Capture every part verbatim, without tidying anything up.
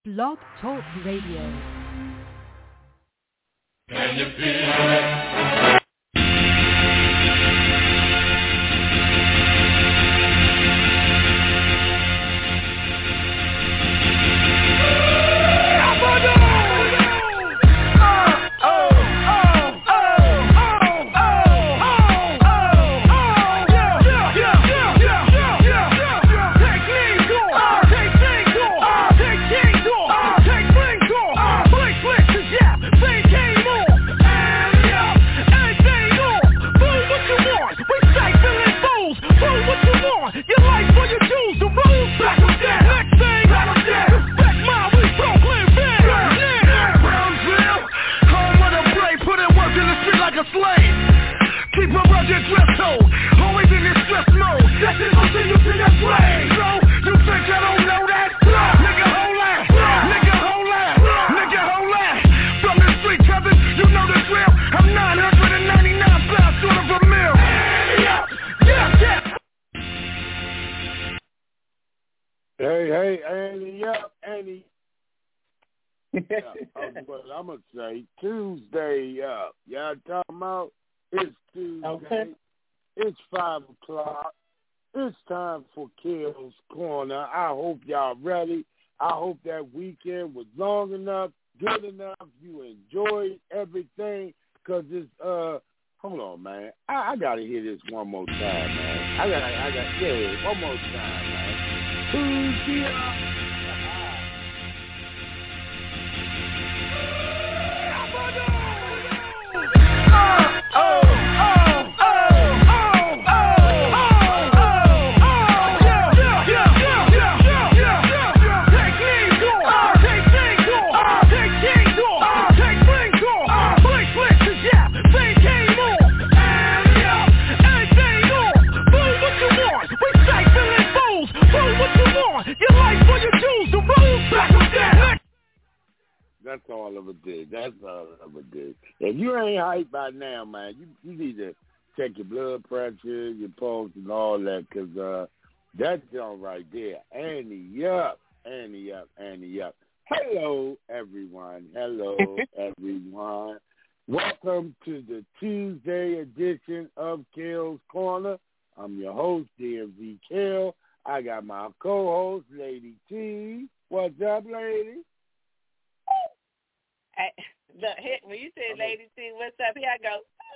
Blog Talk Radio. Can you feel it? Hey, hey, Annie, up, Annie. Yeah, um, but I'm going to say Tuesday up. Y'all talking about it's Tuesday. Okay. It's five o'clock. It's time for Kale's Corner. I hope y'all ready. I hope that weekend was long enough, good enough. You enjoyed everything because it's, uh, hold on, man. I, I got to hear this one more time, man. I got to, I got, yeah, one more time, man. Tuesday up. That's all of it did. That's all of it did. If you ain't hyped by now, man, you, you need to check your blood pressure, your pulse, and all that, because uh, that's all right there. Annie up, Annie up, Annie up. Hello, everyone. Hello, everyone. Welcome to the Tuesday edition of Kale's Corner. I'm your host, D M V Kale. I got my co-host, Lady T. What's up, lady? I, the, when you said Lady T, what's up? Here I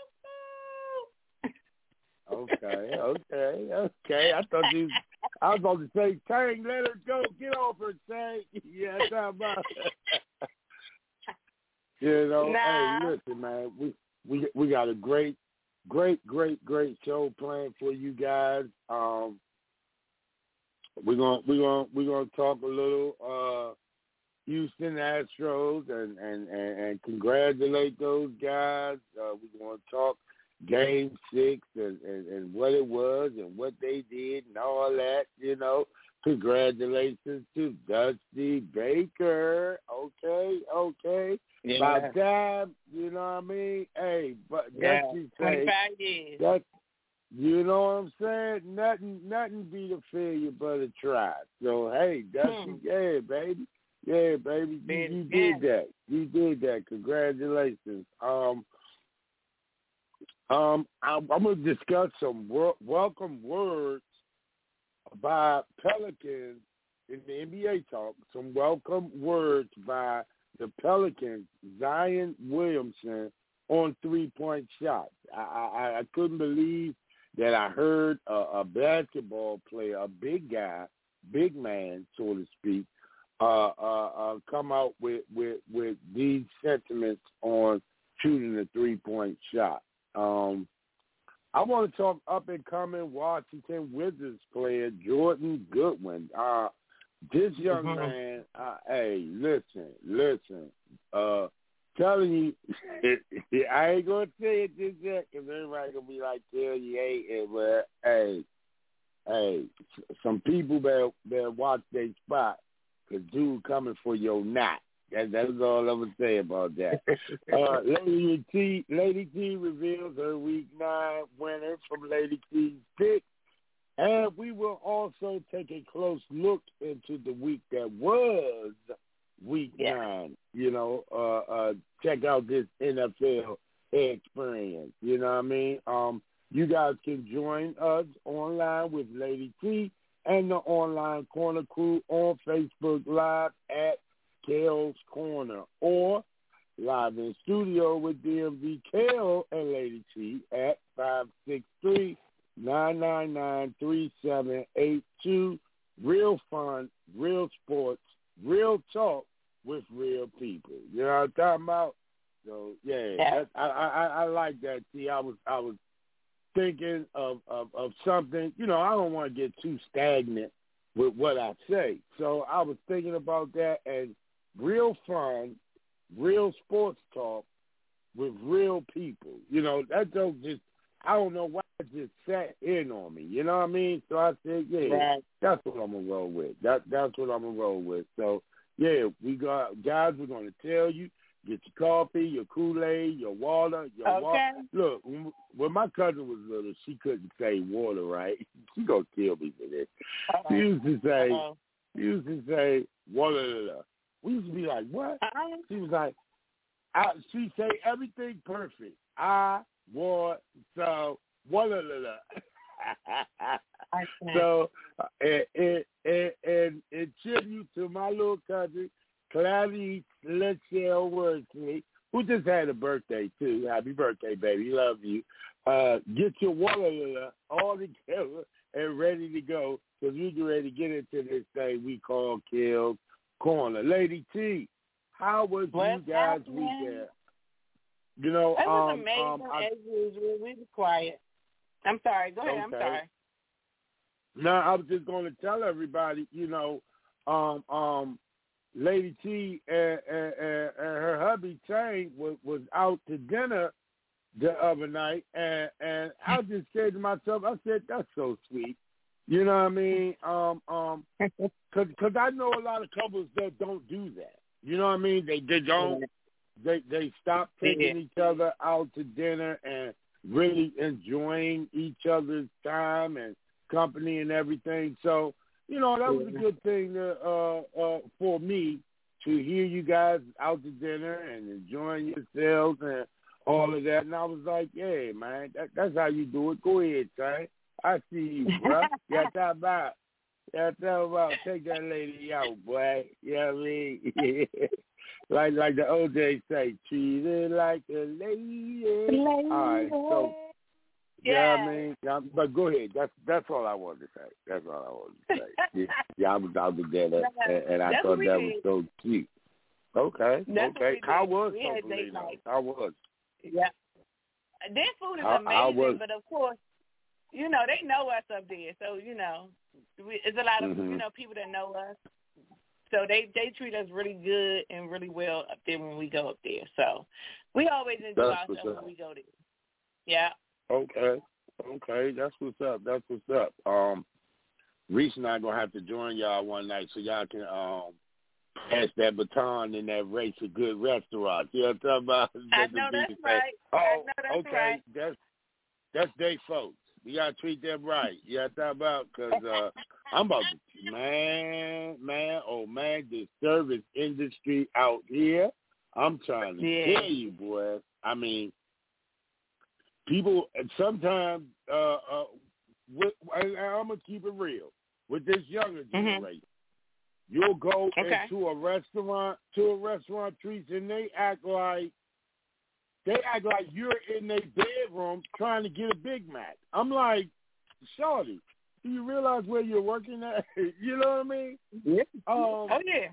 go. Okay, okay, okay. I thought you, I was about to say, Tang, let her go. Get off her, Tang. Yeah, that's how about it. You know, nah. Hey, listen, man, we, we we got a great, great, great, great show planned for you guys. Um, we're gonna we're gonna we're gonna talk a little uh, Houston Astros and, and, and, and congratulate those guys. Uh, we're gonna talk Game Six and, and, and what it was and what they did and all that. You know, congratulations to Dusty Baker. Okay, okay. Yeah. By time, you know what I mean? Hey, but yeah. Dusty say twenty-five years. that, you know what I'm saying? Nothing, nothing beat a failure but a try. So hey, Dusty, hmm. yeah, baby, yeah, baby, you, you did that. You did that. Congratulations. Um, um, I'm, I'm gonna discuss some wor- welcome words by Pelicans in the N B A talk. Some welcome words by the Pelicans, Zion Williamson, on three-point shots. I, I, I couldn't believe that I heard a, a basketball player, a big guy, big man, so to speak, uh, uh, uh, come out with, with, with these sentiments on shooting a three-point shot. Um, I want to talk up-and-coming Washington Wizards player Jordan Goodwin. Uh, This young mm-hmm. man, uh, hey, listen, listen. Uh, telling you, I ain't gonna say it just yet because everybody gonna be like, "Tell you ain't it," but hey, hey, some people better better watch their spot because dude coming for your knot. That, that's all I'm gonna say about that. uh, Lady T, Lady T reveals her Week Nine winner from Lady T's pick. And we will also take a close look into the week that was Yeah. nine. You know, uh, uh, check out this N F L experience. You know what I mean? Um, you guys can join us online with Lady T and the Online Corner crew on Facebook Live at Kale's Corner, or live in studio with D M V Kale and Lady T at five six three, nine nine nine, three seven eight two. Real fun, real sports, real talk with real people. You know what I'm talking about? So yeah, yeah. That, I, I I like that. See, I was I was thinking of, of, of something. You know, I don't want to get too stagnant with what I say. So I was thinking about that, and real fun, real sports talk with real people. You know, that joke just, I don't know why it just sat in on me. You know what I mean? So I said, yeah, right. That's what I'm going to roll with. That That's what I'm going to roll with. So, yeah, we got, guys, we're going to tell you, get your coffee, your Kool-Aid, your water, your okay. water. Look, when my cousin was little, she couldn't say water right. She going to kill me for this. Uh-oh. She used to say, Uh-oh. she used to say, water. We used to be like, what? Uh-uh. She was like, I, she say everything perfect. I want so water. So, and, and, and, and in tribute to my little cousin, Clarice Lachelle Worsley, who just had a birthday, too. Happy birthday, baby. Love you. Uh, get your water all together and ready to go, because we get ready to get into this thing we call Kale's Corner. Lady T, how was What's you guys' happening? Weekend? You know, it was um, amazing um, I, as usual. We were quiet. I'm sorry. Go ahead. Okay. I'm sorry. No, I was just going to tell everybody, you know, um, um, Lady T and, and, and her hubby Tang was, was out to dinner the other night, and, and I just said to myself, I said, that's so sweet. You know what I mean? Um, um, cause, cause I know a lot of couples that don't do that. You know what I mean? They they don't. They they stop taking each other out to dinner and really enjoying each other's time and company and everything. So, you know, that was a good thing to, uh, uh, for me to hear you guys out to dinner and enjoying yourselves and all of that. And I was like, yeah, man, that, that's how you do it. Go ahead, Tay. I see you, bro. Yeah, talk about. Yeah, talk about. Take that lady out, boy. You know what I mean? like like the O J say, treat her like a lady. lady. All right, so. Yeah, yeah I mean, yeah, but go ahead. That's that's all I wanted to say. That's all I wanted to say. yeah, yeah, I was out together, and, and I thought that was so cute. Okay, that's okay. How was we Topolino? How was? Yeah, their food is how, amazing, how was, but of course, you know they know us up there, so you know, we, it's a lot of mm-hmm. you know people that know us, so they they treat us really good and really well up there when we go up there. So we always enjoy that's ourselves when we go there. Yeah. Okay, okay, that's what's up. That's what's up. Um, Reese and I gonna have to join y'all one night so y'all can um pass that baton in that race of good restaurants. You know what I'm talking about? I know that's right. Oh, I know that's okay, right. that's that's they folks. We gotta treat them right. You know what I'm talking about? Because uh, I'm about to, man, man, oh man, the service industry out here. I'm trying to yeah. tell you, boy. I mean. People sometimes, uh, uh, with, and I'm gonna keep it real with this younger generation. Mm-hmm. You'll go okay. into a restaurant, to a restaurant treats, and they act like they act like you're in their bedroom trying to get a Big Mac. I'm like, shorty, do you realize where you're working at? You know what I mean? Yeah. Um, oh yeah.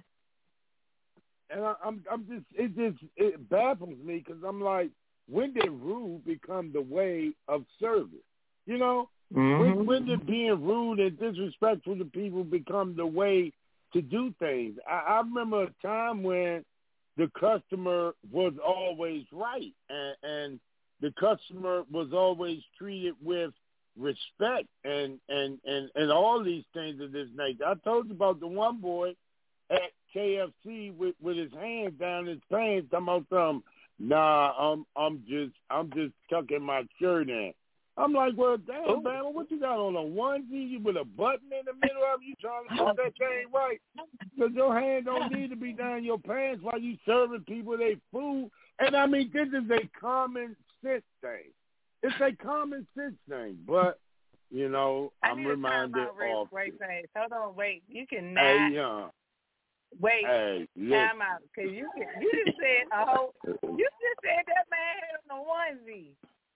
And I, I'm, I'm just, it just, it baffles me because I'm like. When did rude become the way of service? You know, mm-hmm. when, when did being rude and disrespectful to people become the way to do things? I, I remember a time when the customer was always right, and, and the customer was always treated with respect and, and, and, and all these things of this nature. I told you about the one boy at K F C with, with his hands down his pants talking about something. Nah, I'm I'm just I'm just tucking my shirt in. I'm like, well, damn, man, what you got on a onesie? You with a button in the middle of you trying to put that thing right? Because your hand don't need to be down your pants while you serving people their food. And, I mean, this is a common sense thing. It's a common sense thing. But, you know, I I'm need reminded to time out real of quick, fast. Hold on, wait. You cannot. Hey, uh, Wait, hey, time out. Because you, you just said a whole, you just said that man had on a onesie.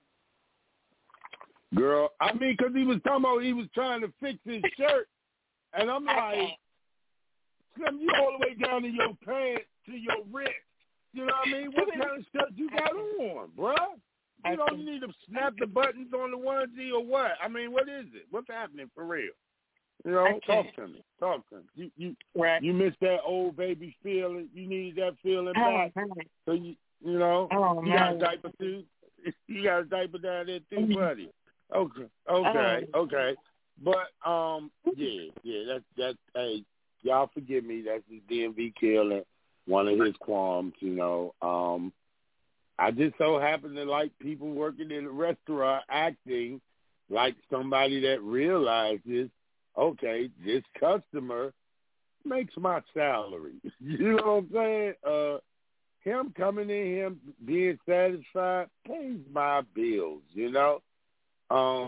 Girl, I mean, because he was talking about he was trying to fix his shirt. And I'm like, Slim, you all the way down to your pants, to your wrist. You know what I mean? What kind of stuff you got on, bruh? You don't need to snap the buttons on the onesie or what? I mean, what is it? What's happening for real? You know, talk to me. Talk to me. You you, right. you missed that old baby feeling. You need that feeling back. Oh, so, you you know, oh, you got a diaper too? You got a diaper down there too, mm-hmm. buddy? Okay, okay, oh. okay. But, um, yeah, yeah, that's, that's, hey, y'all forgive me. That's his D M V killing, one of his qualms, you know. Um, I just so happen to like people working in a restaurant acting like somebody that realizes, okay, this customer makes my salary. You know what I'm saying? Uh, him coming in, him being satisfied pays my bills, you know? Um,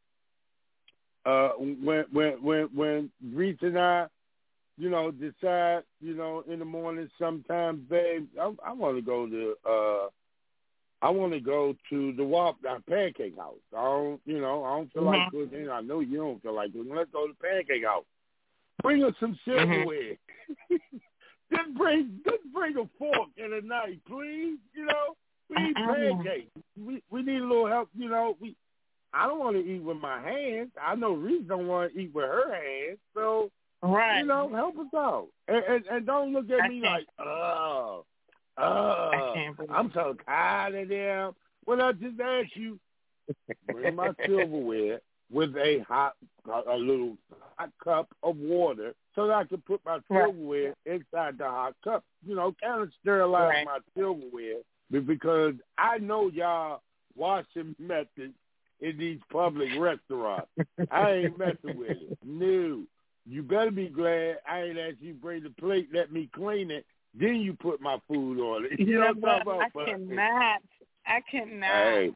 uh, when when when when Reese and I, you know, decide, you know, in the morning sometimes, babe, I, I want to go to, uh, I want to go to the Wap, uh, Pancake House. I don't, you know, I don't feel mm-hmm. like cooking. I know you don't feel like cooking. Let's go to Pancake House. Bring us some silverware. Mm-hmm. just bring, just bring a fork and a knife, please. You know, we need uh-uh. pancakes. We we need a little help. You know, we. I don't want to eat with my hands. I know Reese don't want to eat with her hands. So, right. you know, help us out. And, and, and don't look at I me like, oh, oh, I'm so tired of them. Well, I just asked you, bring my silverware with a hot, a little hot cup of water so that I can put my silverware right. inside the hot cup. You know, kind of sterilize right. my silverware because I know y'all washing methods in these public restaurants. I ain't messing with it. No. You better be glad I ain't asked you to bring the plate, let me clean it, then you put my food on it. You, you know what I'm talking about? I cannot. I cannot. Hey.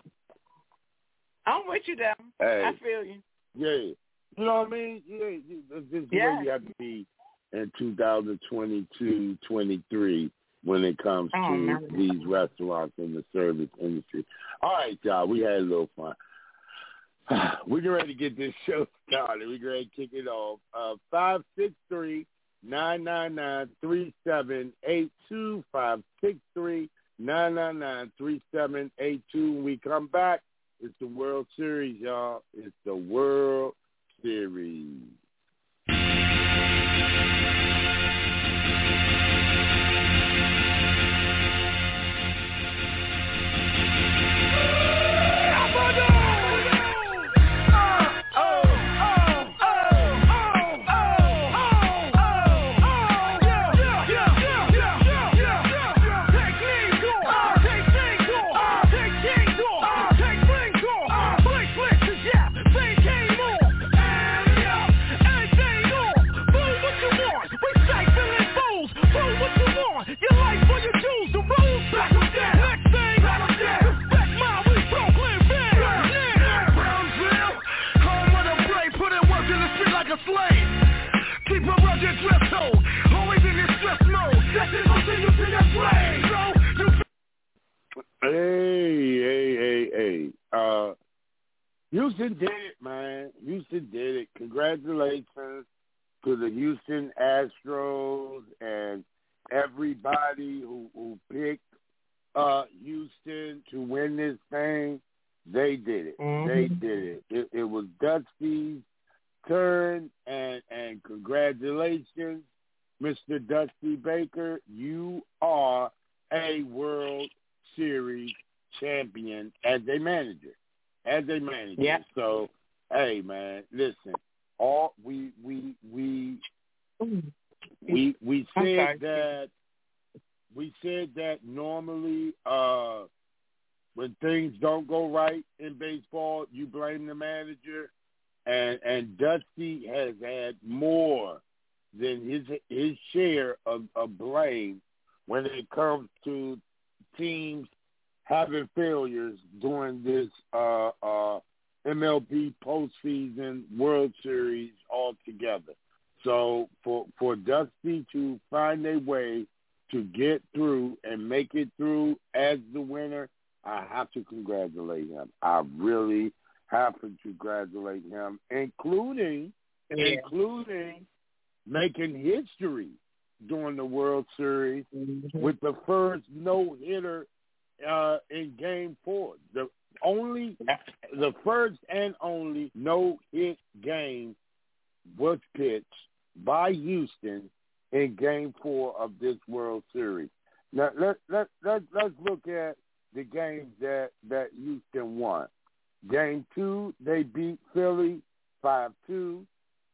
I'm with you, though. Hey. I feel you. Yeah. You know what I mean? Yeah. This is the yeah. way you have to be in two thousand twenty-two, twenty-three when it comes oh, to man. these restaurants in the service industry. All right, y'all. We had a little fun. We're getting ready to get this show started. We're ready to kick it off. Uh, five six three, nine nine nine, three seven eight two, five six three, nine nine nine, three seven eight two. When we come back, it's the World Series, y'all. It's the World Series. Hey, hey, hey, hey. Uh, Houston did it, man. Houston did it. Congratulations to the Houston Astros and everybody who, who picked uh, Houston to win this thing. They did it. Mm-hmm. They did it. it. It was Dusty's turn, and, and congratulations, Mister Dusty Baker. You are a World Series champion as a manager. As a manager. Yeah. So, hey, man, listen. All we we we we we said that we said that normally uh, when things don't go right in baseball, you blame the manager. And and Dusty has had more than his his share of, of blame when it comes to teams having failures during this uh, uh, M L B postseason World Series altogether. So for for Dusty to find a way to get through and make it through as the winner, I have to congratulate him. I really have to congratulate him, including yeah. including making history during the World Series mm-hmm. with the first no-hitter uh, in Game Four. The only, the first and only no-hit game was pitched by Houston in Game Four of this World Series. Now let let let let's look at the games that that Houston won. Game two, they beat Philly five two.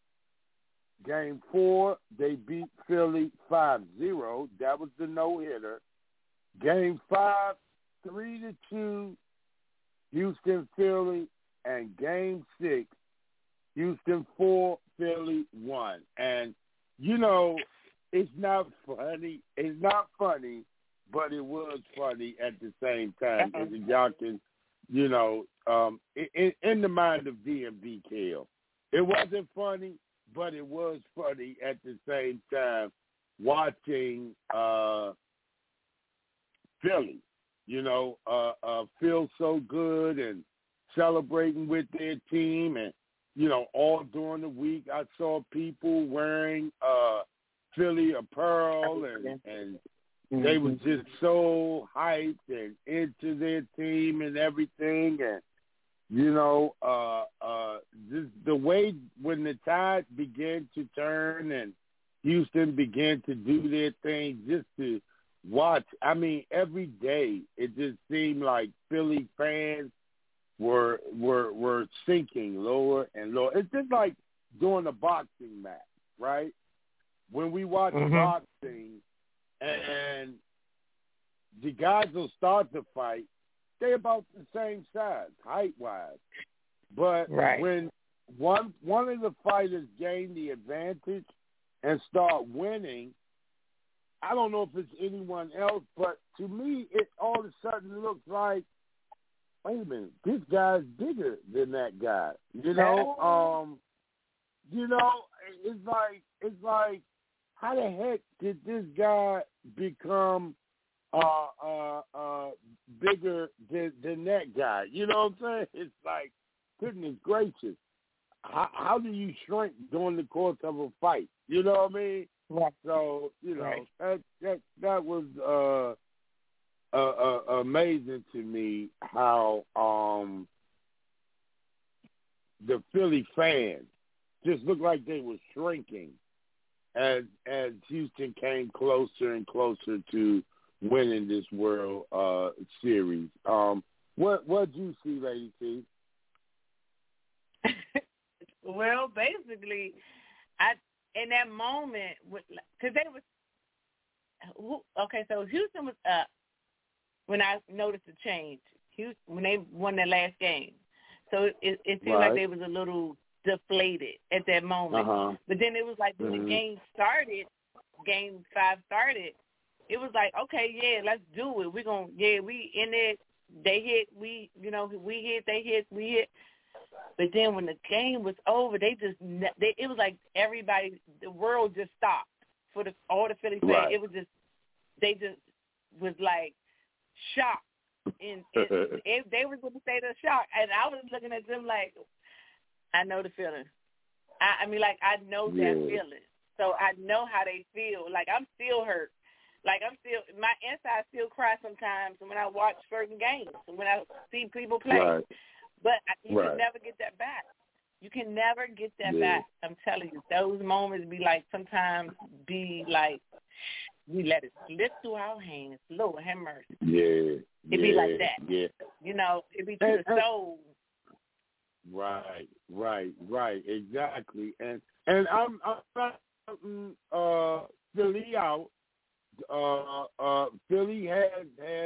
Game four, they beat Philly five zero. That was the no-hitter. Game five, three to two, Houston, Philly. And game six, Houston four, Philly one. And, you know, it's not funny. It's not funny, but it was funny at the same time. Uh-huh. Y'all can, you know, um, in, in the mind of D M V K L. It wasn't funny, but it was funny at the same time watching uh, Philly, you know, uh, uh, feel so good and celebrating with their team. And, you know, all during the week I saw people wearing uh, Philly apparel and, and they were just so hyped and into their team and everything. And, you know, uh, uh, this, the way when the tide began to turn and Houston began to do their thing, just to watch, I mean, every day it just seemed like Philly fans were were were sinking lower and lower. It's just like doing a boxing match, right? When we watch mm-hmm. boxing and the guys will start to fight, they're about the same size, height-wise. But right. when one one of the fighters gain the advantage and start winning, I don't know if it's anyone else, but to me, it all of a sudden looks like, wait a minute, this guy's bigger than that guy. You know, um, you know, it's like it's like, how the heck did this guy become Uh, uh, uh, bigger than, than that guy? You know what I'm saying? It's like, goodness gracious, how, how do you shrink during the course of a fight? You know what I mean? Right. So, you know, right. that that that was uh, uh, uh, amazing to me how um, the Philly fans just looked like they were shrinking as as Houston came closer and closer to winning this World uh, Series. Um, what what do you see, Lady T? Well, basically, I in that moment, because they was okay. So Houston was up when I noticed the change. Houston, when they won their last game, so it, it seemed right. like they was a little deflated at that moment. Uh-huh. But then it was like when mm-hmm. the game started, game five started. It was like, okay, yeah, let's do it. We're going to, yeah, we in it. They hit, we, you know, we hit, they hit, we hit. But then when the game was over, they just, they, it was like everybody, the world just stopped for the all the Philly fans. Right. It was just, they just was like shocked. And it, it, they were going to say they're shocked. And I was looking at them like, I know the feeling. I, I mean, like, I know yeah. that feeling. So I know how they feel. Like, I'm still hurt. Like, I'm still, my inside still cry sometimes when I watch certain games and when I see people play. Right. But you right. can never get that back. You can never get that yeah. back. I'm telling you, those moments be like, sometimes be like, we let it slip through our hands. Lord have mercy. Yeah. It yeah, be like that. Yeah. You know, it be to and, the soul. Right, right, right, exactly. And and I'm I'm not uh Philly out. Uh, uh, Philly has has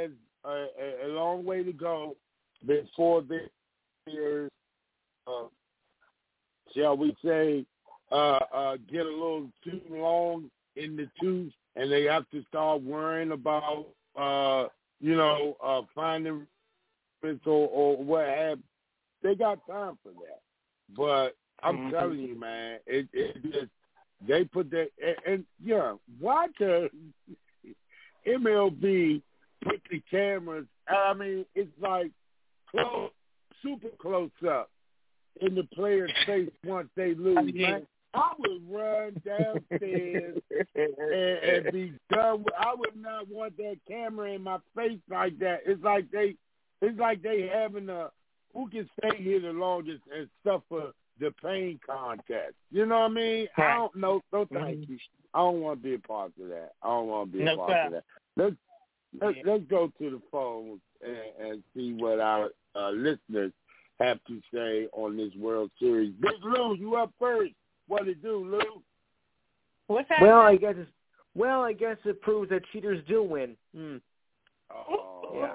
a, a, a long way to go before they, uh, shall we say, uh, uh, get a little too long in the tooth, and they have to start worrying about, uh, you know, uh, finding or, or what have. They got time for that. But I'm mm-hmm. telling you, man, it, it just, they put that, and, and yeah, why does M L B put the cameras, I mean, it's like close, super close up in the player's face once they lose, man. I would run downstairs and, and be done with, I would not want that camera in my face like that. It's like they, it's like they having a, who can stay here the longest and suffer the pain contest. You know what I mean? Right. I don't know. No, thank mm-hmm. you. I don't want to be a part of that. I don't want to be no a part problem. of that. Let's, let's, let's go to the phone and, and see what our uh, listeners have to say on this World Series. Big Lou, you up first. What it do, Lou? What's happening? Well, I guess it's, well, I guess it proves that cheaters do win. Hmm. Oh, yeah.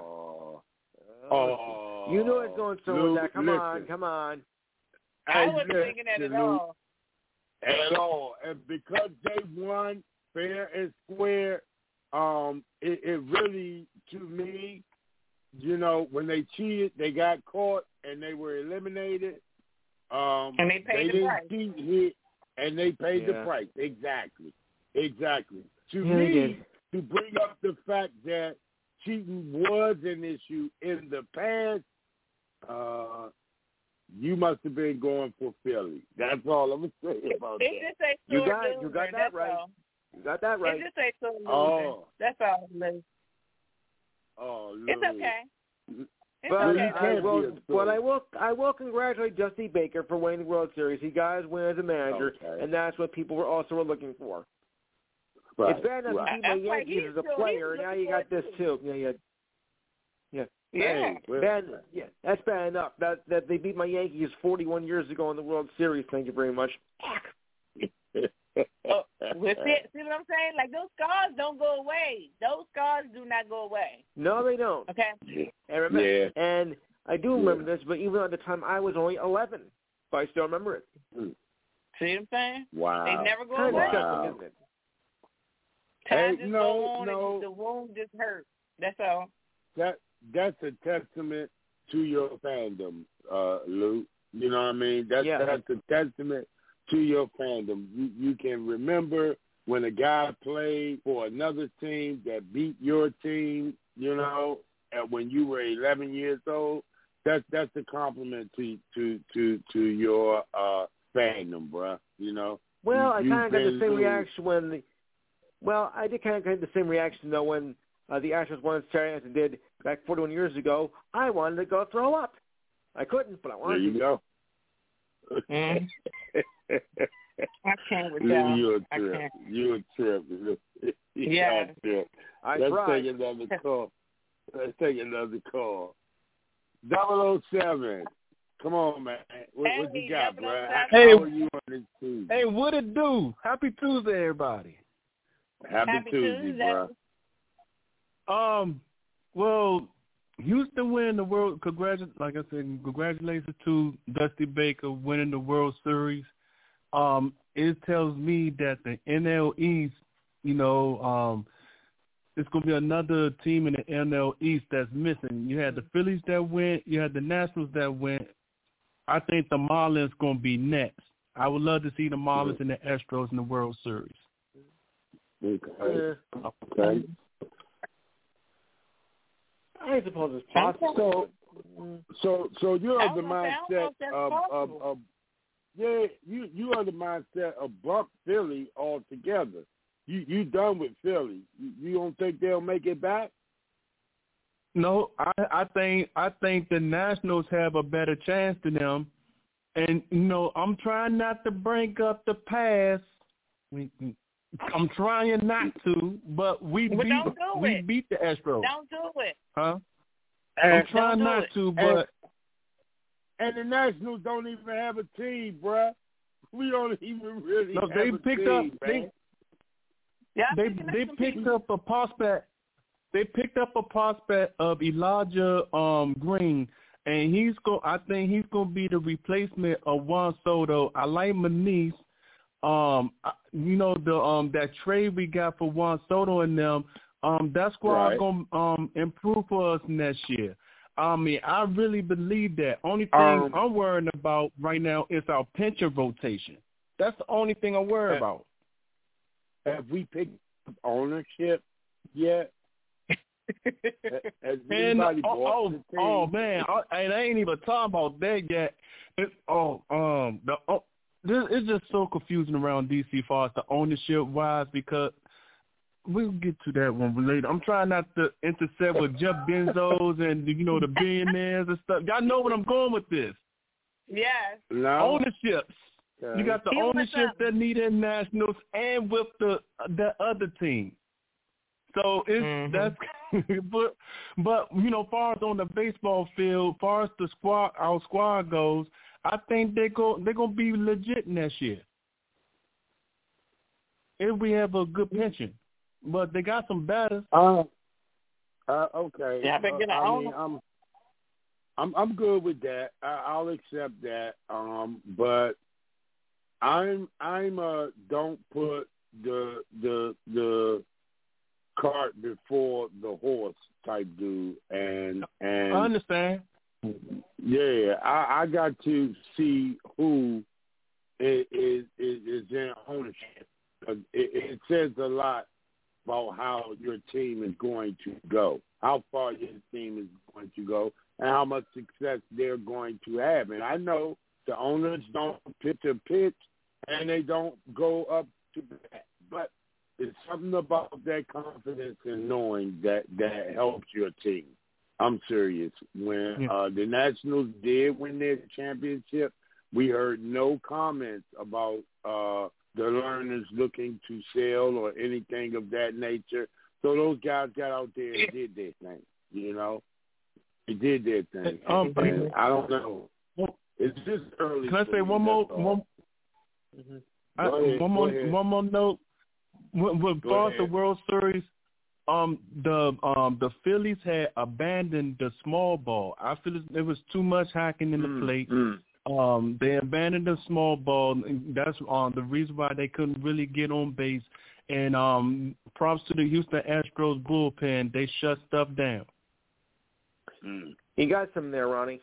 Oh, you know it's going somewhere Lou, with that. Come listen. on, come on. I wasn't thinking that at all. At all. And because they won fair and square, um, it, it really, to me, you know, when they cheated, they got caught and they were eliminated. Um, and they paid they the didn't price. Cheat hit, and they paid yeah. the price. Exactly. Exactly. To yeah, me, to bring up the fact that cheating was an issue in the past, uh, you must have been going for Philly. That's all I'm going to say about it that. Just say you got, loser, you got that right. All. You got that right. It just say so oh. That's all, Liz. Oh, Lou. It's okay. It's But okay. I will, but I will, I will congratulate Dusty Baker for winning the World Series. He got his win as a manager, okay. and that's what people were also were looking for. Right. It's bad enough right. you beat my Yankees as a still, player, and now you got this too. Yeah, yeah, yeah. Yeah. Hey, bad, yeah, that's bad enough. That that they beat my Yankees forty-one years ago in the World Series. Thank you very much. oh, with it, see what I'm saying? Like, those scars don't go away. Those scars do not go away. No, they don't. Okay. Yeah. And remember, yeah. and I do remember yeah. this, but even at the time I was only eleven, but I still remember it. Mm. See what I'm saying? Wow. They never go Kind away. of disgusting, isn't it? Time Hey, just no, go on no. and the wound just hurt. That's all. That that's a testament to your fandom, uh, Lou. You know what I mean? That's Yeah. that's a testament to your fandom. You you can remember when a guy played for another team that beat your team, you know, and when you were eleven years old. That's that's a compliment to to to to your uh, fandom, bruh. You know. Well, you, I kind of got the same Lou. reaction when the. Well, I did kind of get the same reaction though when uh, the Astros won Saturday and did back forty-one years ago. I wanted to go throw up. I couldn't, but I wanted There you to. go. Mm. I can't with Lou, y'all. you're a I trip. can't. You're a trip. You're Yeah. a trip. I Let's tried. take another call. Let's take another call. double oh seven. Come on, man. What, what you got, bro? How, hey, how are you on this Tuesday? Hey, what it do? Happy Tuesday, everybody. Happy, Happy Tuesday, Tuesday. bro. Um, well, Houston winning the world. Congratu- like I said, congratulations to Dusty Baker winning the World Series. Um, it tells me that the N L East, you know, um, it's going to be another team in the N L East that's missing. You had the Phillies that went. You had the Nationals that went. I think the Marlins going to be next. I would love to see the Marlins and the Astros in the World Series. Okay. Okay. I suppose it's possible. So, so, so you're of the I don't know mindset if that's of, of, possible. of, yeah, you you are the mindset of bump Philly altogether. You you done with Philly. You, you don't think they'll make it back? No, I, I think I think the Nationals have a better chance than them, and you know I'm trying not to bring up the past. We, we, I'm trying not to, but we But beat don't do we it. beat the Astros. Don't do it. Huh? And, I'm trying do not it. to, but and the Nationals don't even have a team, bruh. We don't even really no, have they a picked team, up man. they Yeah, they they picked up a prospect. they picked up a prospect of Elijah um, Green, and he's go. I think he's going to be the replacement of Juan Soto. I like Maniz. Um, you know the um that trade we got for Juan Soto and them. Um, that squad Right. going to um improve for us next year. I mean, I really believe that. Only thing Um, I'm worrying about right now is our pitcher rotation. That's the only thing I'm worried Uh, about. Have we picked up ownership yet? Has And anybody oh, bought oh, the team? oh man, I, and I ain't even talking about that yet. It, oh, um, the oh, this, it's just so confusing around D C as far as the ownership wise because we'll get to that one later. I'm trying not to intercept with Jeff Bezos and you know the billionaires and stuff. Y'all know what I'm going with this. Yes. No. Ownerships. Okay. You got the He was, ownership um, that need in Nationals and with the the other team. So it's Mhm. that's but but you know, far as on the baseball field, far as the squad our squad goes, I think they go they're gonna be legit next year. If we have a good pension. But they got some batters. Uh, uh, okay. Yeah, I been Uh, getting I on. mean, I'm, I'm, I'm good with that. I, I'll accept that. Um, but I'm, I'm uh, don't put the the the cart before the horse type dude. And and I understand. yeah, I, I got to see who is is, is in ownership. It, it says a lot about how your team is going to go, how far your team is going to go, and how much success they're going to have. And I know the owners don't pitch a pitch, and they don't go up to bat, but it's something about that confidence and knowing that that helps your team. I'm serious. When Yeah. uh, the Nationals did win their championship, we heard no comments about uh, the learners looking to sell or anything of that nature. So those guys got out there and did their thing, you know. They did their thing. Um, And I don't know. It's just early. Can I for say me, one more that's all. one, Mm-hmm. I, Go ahead, one go more ahead. one more note. With, with Go far as the ahead. World Series, um, the um the Phillies had abandoned the small ball. I feel it was too much hacking in the Mm, plate. mm. Um, they abandoned the small ball. And that's um the reason why they couldn't really get on base. And um, props to the Houston Astros bullpen. They shut stuff down. Mm. You got some there, Ronnie.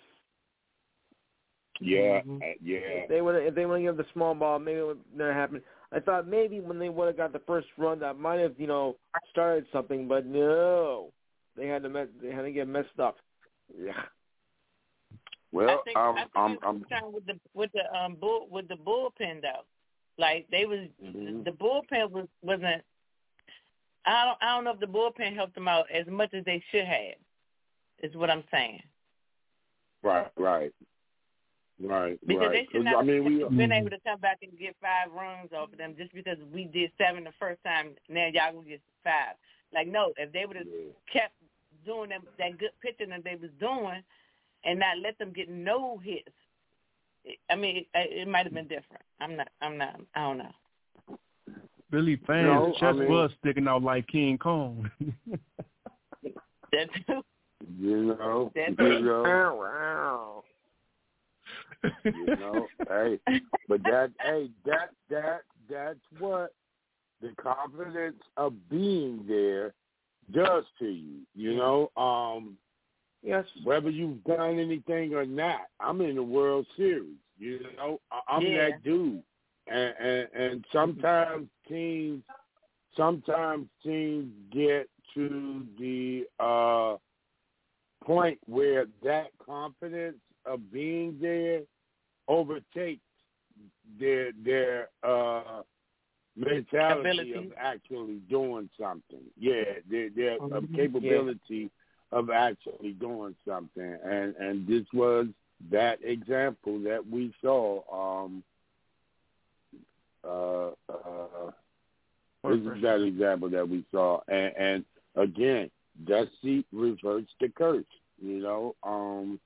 Yeah, Mhm. uh, yeah. If they would, if they would give the small ball, maybe it would never happen. I thought maybe when they would have got the first run, that might have, you know, started something, but no, they had to mess, they had to get messed up. Yeah. Well, I think, I'm, I think I'm, it was I'm, concerned with the with the um bull with the bullpen though. Like they was Mhm. the bullpen was wasn't. I don't I don't know if the bullpen helped them out as much as they should have. Is what I'm saying. right, right, right, Because right. they should 'Cause, not I mean, we, have been able to come back and get five runs off of them just because we did seven the first time. Now y'all gonna get five. Like no, if they would have Yeah. kept doing them, that good pitching that they was doing, and not let them get no hits, I mean, it, it might have been different. I'm not. I'm not. I don't know. Billy fans' No, I chest mean- was sticking out like King Kong. That too. you know, That's you know, Wow. you know, hey, but that, hey, that, that, that's what the confidence of being there does to you. You know, um, Yes. whether you've done anything or not, I'm in the World Series. You know, I- I'm Yeah. that dude, and, and and sometimes teams, sometimes teams get to the uh, point where that confidence of being there overtakes their their uh, mentality Ability. of actually doing something. Yeah, their their uh, Mhm. capability of actually doing something, and and this was that example that we saw. Um, uh, uh, this is that example that we saw, and, and again, Dusty reverts the curse. You know, um,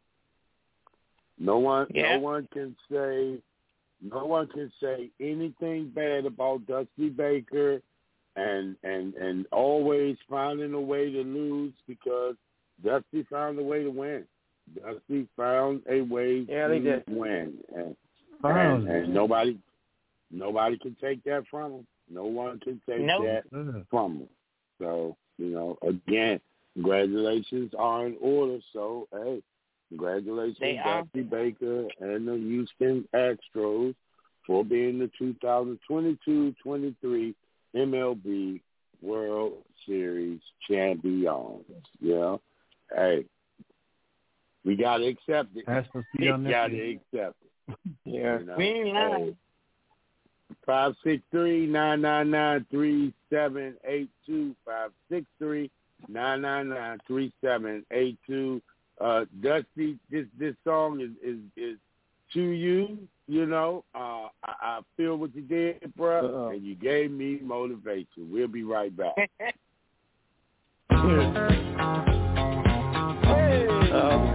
no one, Yeah. no one can say, no one can say anything bad about Dusty Baker and and and always finding a way to lose because Dusty found a way to win. Dusty found a way yeah, to win, and, and, and nobody nobody can take that from him. No one can take nope. that from him. So, you know, again, congratulations are in order. So, hey, congratulations, Dusty Baker and the Houston Astros for being the two thousand twenty-two twenty-three M L B World Series champions. Yeah. Hey, we got to accept it. We got to accept it. Yeah. You know? We ain't lying. five six three, nine nine nine, three seven eight two, five six three, nine nine nine, three seven eight two. Uh, Dusty, this this song is, is, is to you, you know. Uh, I, I feel what you did, bro, Uh-oh. and you gave me motivation. We'll be right back. Hey. Uh-oh.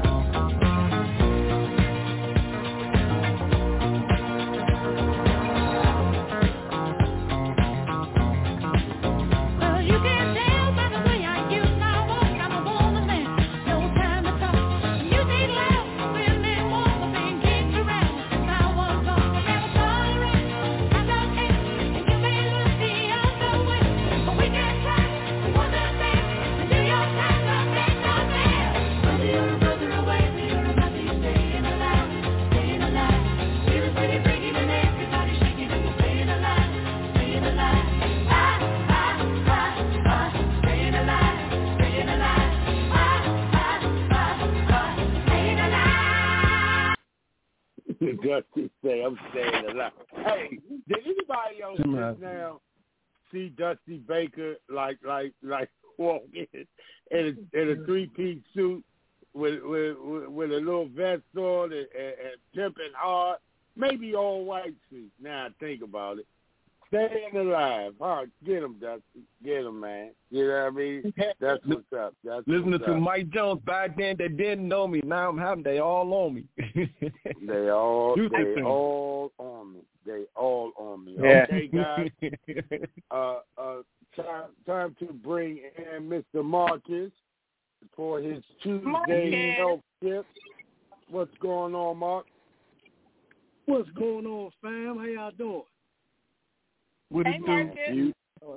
Dusty say, I'm staying alive. Hey, did anybody else just now see Dusty Baker like like like walk in in a, in a three piece suit with with with a little vest on and, and, and pimping hard? Maybe all white suit. Now I think about it. Staying alive. All right, get him, Dusty. Get him, man. You know what I mean? That's what's up. That's Listening what's to up. Mike Jones back then, they didn't know me. Now I'm having they all on me. they all they all on me. They all on me. Yeah. Okay, guys. uh, uh, time time to bring in Mister Marcus for his Tuesday health tip. What's going on, Mark? What's going on, fam? How y'all doing? What hey, do?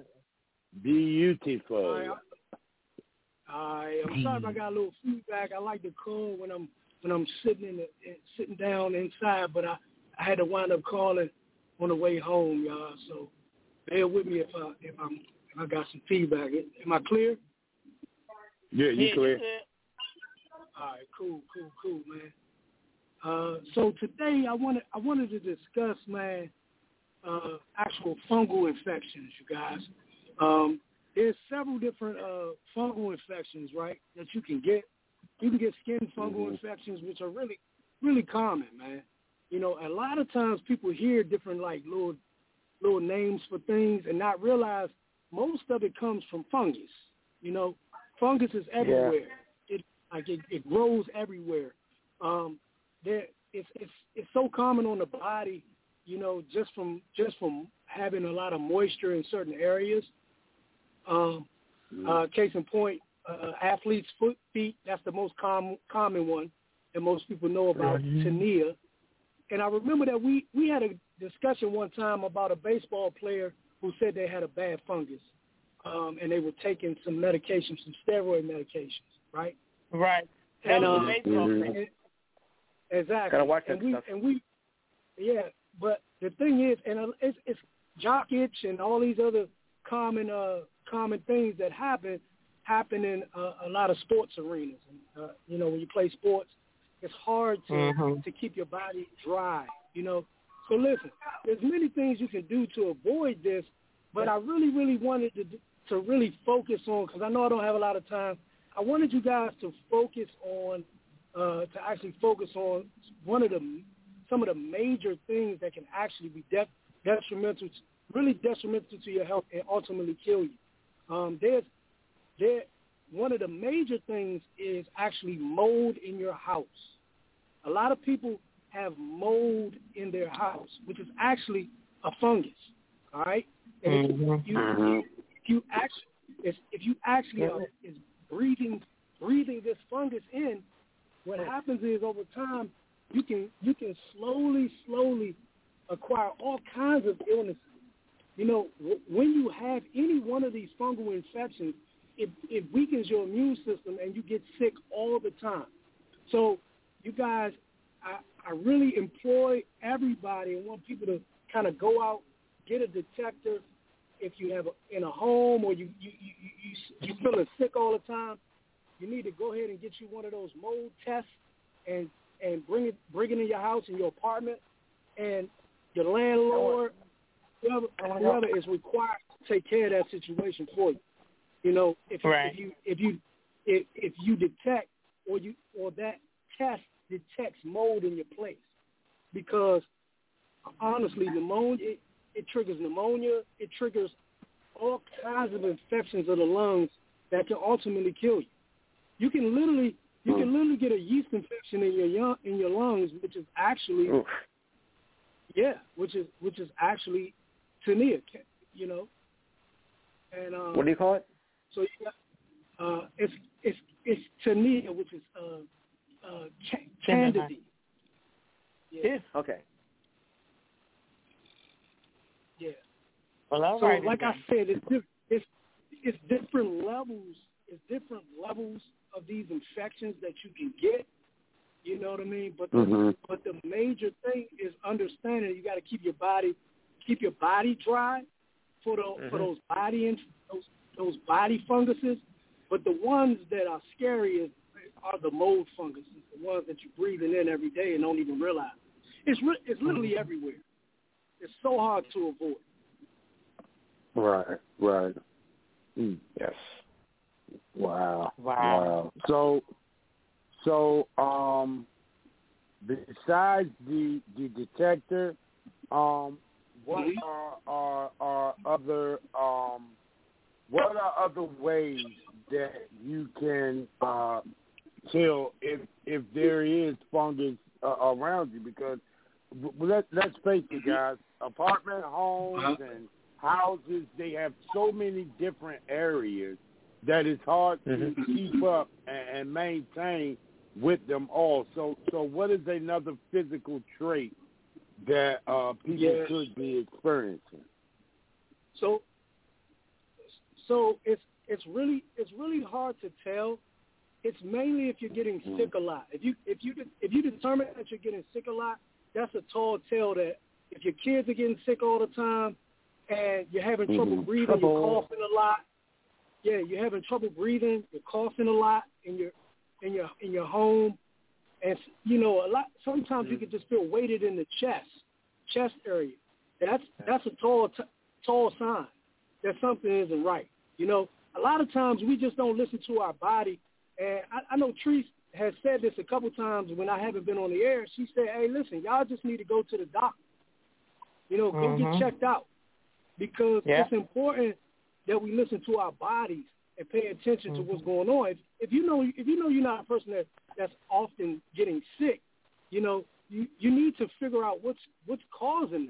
Beautiful. All right, All right, I'm sorry if I got a little feedback. I like to call when I'm when I'm sitting in the, sitting down inside, but I, I had to wind up calling on the way home, y'all. So bear with me if I if I'm if I got some feedback. Am I clear? Yeah, you yeah, clear. All right, cool, cool, cool, man. Uh, so today I wanted I wanted to discuss, man. Uh, actual fungal infections, you guys. Um, there's several different uh, fungal infections, right, that you can get. You can get skin fungal mm-hmm. infections, which are really, really common, man. You know, a lot of times people hear different, like, little, little names for things and not realize most of it comes from fungus. You know, fungus is everywhere. Yeah. It like it, it grows everywhere. Um, there, it's it's it's so common on the body. You know, just from just from having a lot of moisture in certain areas. Um, uh, case in point, uh, athletes' foot, feet, that's the most com- common one that most people know about, mm-hmm. tinea. And I remember that we, we had a discussion one time about a baseball player who said they had a bad fungus, um, and they were taking some medications, some steroid medications, right? Right. And, that was uh, a baseball mm-hmm. player. Exactly. Gotta watch that and we, stuff. And we, yeah. But the thing is, and it's, it's jock itch and all these other common uh, common things that happen happen in uh, a lot of sports arenas. And, uh, you know, when you play sports, it's hard to mm-hmm. to keep your body dry. You know, so listen, there's many things you can do to avoid this, but I really, really wanted to to really focus on, because I know I don't have a lot of time. I wanted you guys to focus on uh, to actually focus on one of the some of the major things that can actually be de- detrimental, really detrimental to your health and ultimately kill you. Um, there's, there, one of the major things is actually mold in your house. A lot of people have mold in their house, which is actually a fungus, all right? And mm-hmm. you, you actually if, if you actually are is breathing breathing this fungus in, what happens is over time you can you can slowly slowly acquire all kinds of illnesses. You know, w- when you have any one of these fungal infections, it, it weakens your immune system and you get sick all the time. So you guys, I, I really employ everybody and want people to kind of go out, get a detector. If you have a, in a home or you you you you you feeling sick all the time, you need to go ahead and get you one of those mold tests and and bring it bring it in your house, in your apartment, and your landlord, whoever, whoever is required to take care of that situation for you. You know, if you, right. if you if you if, if you detect or you or that test detects mold in your place, because honestly, pneumonia it, it triggers pneumonia, it triggers all kinds of infections of the lungs that can ultimately kill you. You can literally you can literally get a yeast infection in your young, in your lungs, which is actually Oof. yeah, which is which is actually tinea, you know. And um, what do you call it? So you got, uh, it's it's it's tinea, which is uh, uh, ca- candida. Yeah. Okay. Yeah. Well, all so right. like I said, it's diff- it's it's different levels. It's different levels of these infections that you can get. You know what I mean? But the, Mm-hmm. but the major thing is understanding you got to keep your body keep your body dry for the, mm-hmm. for those body inf- those those body funguses. But the ones that are scary is, are the mold funguses, the ones that you're breathing in every day and don't even realize. It's re- it's literally mm-hmm. everywhere. It's so hard to avoid. Right, right. Mm. Yes. Wow. Wow. Wow. So, so um, besides the the detector, um, what are are, are other um, what are other ways that you can uh, tell if if there is fungus uh, around you? Because let let's face it, guys, apartment homes and houses, they have so many different areas that it's hard to mm-hmm. keep up and, and maintain with them all. So, so what is another physical trait that uh, people yeah. could be experiencing? So, so it's it's really it's really hard to tell. It's mainly if you're getting mm-hmm. sick a lot. If you if you if you determine that you're getting sick a lot, that's a tall tale. That if your kids are getting sick all the time and you're having mm-hmm. trouble breathing, trouble. you're coughing a lot. Yeah, you're having trouble breathing, you're coughing a lot in your in your in your home, and you know a lot. Sometimes mm-hmm. you can just feel weighted in the chest, chest area. That's that's a tall t- tall sign that something isn't right. You know, a lot of times we just don't listen to our body, and I, I know Treese has said this a couple times when I haven't been on the air. She said, "Hey, listen, y'all just need to go to the doctor. You know, go mm-hmm. get checked out because yeah. it's important that we listen to our bodies and pay attention mm-hmm. to what's going on. If, if you know, if you know you're not a person that, that's often getting sick, you know, you, you need to figure out what's what's causing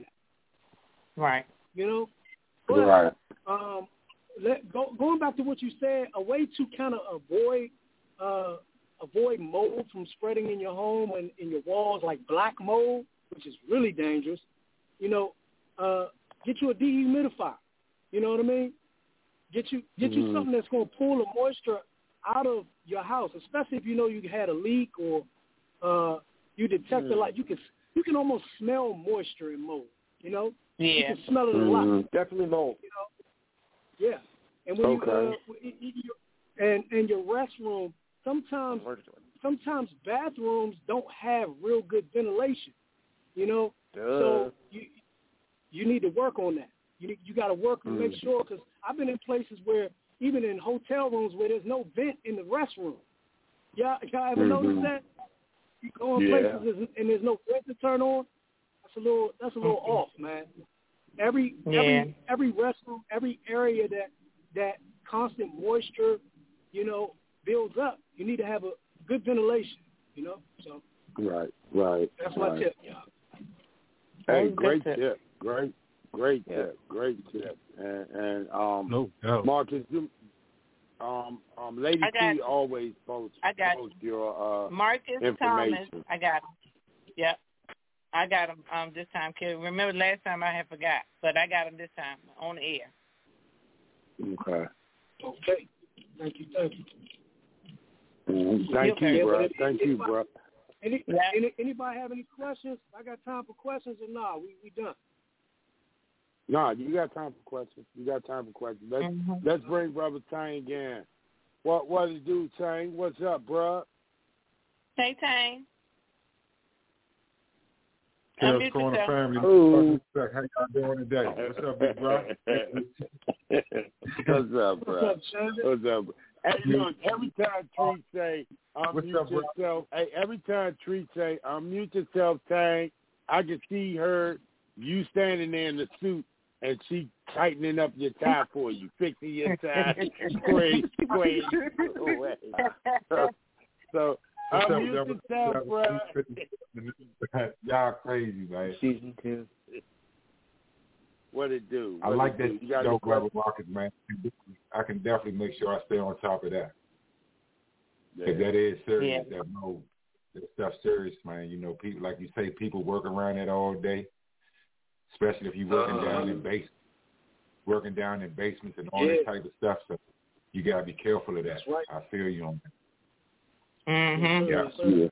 that. Right. You know. But, right. Um, let, go, going back to what you said, a way to kind of avoid uh, avoid mold from spreading in your home and in your walls, like black mold, which is really dangerous. You know, uh, get you a dehumidifier. You know what I mean? Get you get you mm-hmm. something that's going to pull the moisture out of your house, especially if you know you had a leak or uh, you detect mm-hmm. a lot. You can you can almost smell moisture in mold. You know, yeah, you can smell it a mm-hmm. lot. Definitely mold. You know, yeah. And when okay. you uh, and and your restroom, sometimes sometimes bathrooms don't have real good ventilation. You know, Duh. so you you need to work on that. You you got to work and make mm. sure, because I've been in places where, even in hotel rooms where there's no vent in the restroom. Y'all, y'all ever mm-hmm. notice that? You go in yeah. places and there's no vent to turn on. That's a little that's a little mm-hmm. off, man. Every yeah. every every restroom, every area that that constant moisture, you know, builds up, you need to have a good ventilation. You know, so right, right. that's right. my tip. Yeah. Hey, Good great tip. tip. Great, Great Yeah. tip. Great tip. And, and um, No doubt. Marcus, you, um, um, Lady I got T you. always posts I got post your uh, Marcus Thomas. information. I got him. Yep. I got him um, this time, kid. Remember last time I had forgot, but I got him this time on the air. Okay. Okay. Thank you. Thank you. Mm-hmm. Thank You- you, bro. Yeah, Thank you, anybody- bro. Any, Yeah. any anybody have any questions? I got time for questions or nah? We we done. No, you got time for questions. You got time for questions. Let's Mm-hmm. let's bring Brother Tang in. What what it do, Tang? What's up, bro? Hey, Tang. Tell Unmute Corner yourself. family. Ooh. How y'all doing today? What's up, big bro? What's up, bro? What's up, Shanda? What's up? Hey, look, every time Treat say What's unmute up, bro? yourself, hey, every time Treat say unmute yourself, Tang, I can see her, you standing there in the suit, and she tightening up your tie for you, fixing your tie, square, square away. So, so What's up, unmute Deborah? yourself, bro. Y'all crazy, man. Season two. What it do? I What like it that do? You got show, any Brother questions? Marcus, man. I can definitely make sure I stay on top of that. Yeah. If that is serious, Yeah. that no, that stuff's serious, man. You know, people like you say, people work around it all day, especially if you're working Uh-huh. down in basements, working down in basements and all Yeah. that type of stuff. So you gotta be careful of that. That's right. I feel you on that. Mm-hmm. Yeah. Yeah.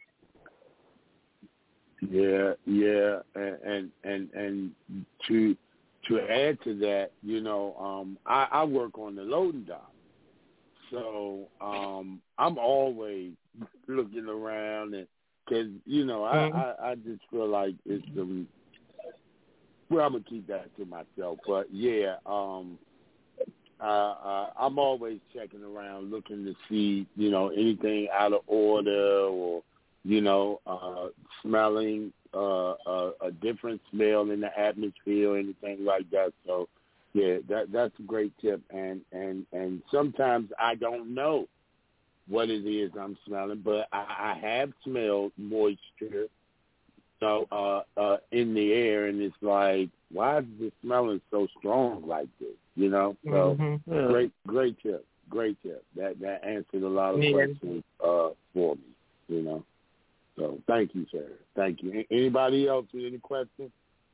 Yeah, yeah, and and and, and to to add to that, you know, um, I, I work on the loading dock, so um, I'm always looking around, and because you know, I, Mhm. I I just feel like it's the well, I'm gonna keep that to myself, but yeah, um, uh, uh, I'm always checking around, looking to see, you know, anything out of order or. You know, uh, smelling uh, uh, a different smell in the atmosphere or anything like that. So, yeah, that that's a great tip. And, and, and sometimes I don't know what it is I'm smelling, but I, I have smelled moisture so, uh, uh, in the air, and it's like, why is it smelling so strong like this? You know? So, Mm-hmm. Yeah. great, great tip. Great tip. That, that answered a lot of Yeah. questions uh, for me, you know? So thank you, sir. Thank you. Anybody else with any questions?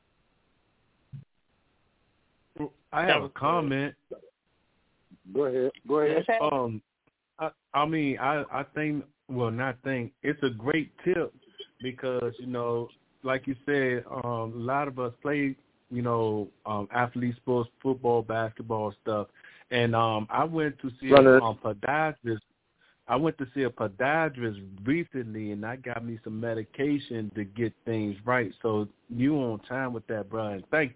I have a comment. Go ahead. Go ahead. Um, I, I mean, I, I think, well, not think, it's a great tip because, you know, like you said, um, a lot of us play, you know, um, athlete sports, football, basketball stuff. And um, I went to see a um, podiatrist. I went to see a podiatrist recently, and I got me some medication to get things right. So you on time with that, Brian. Thank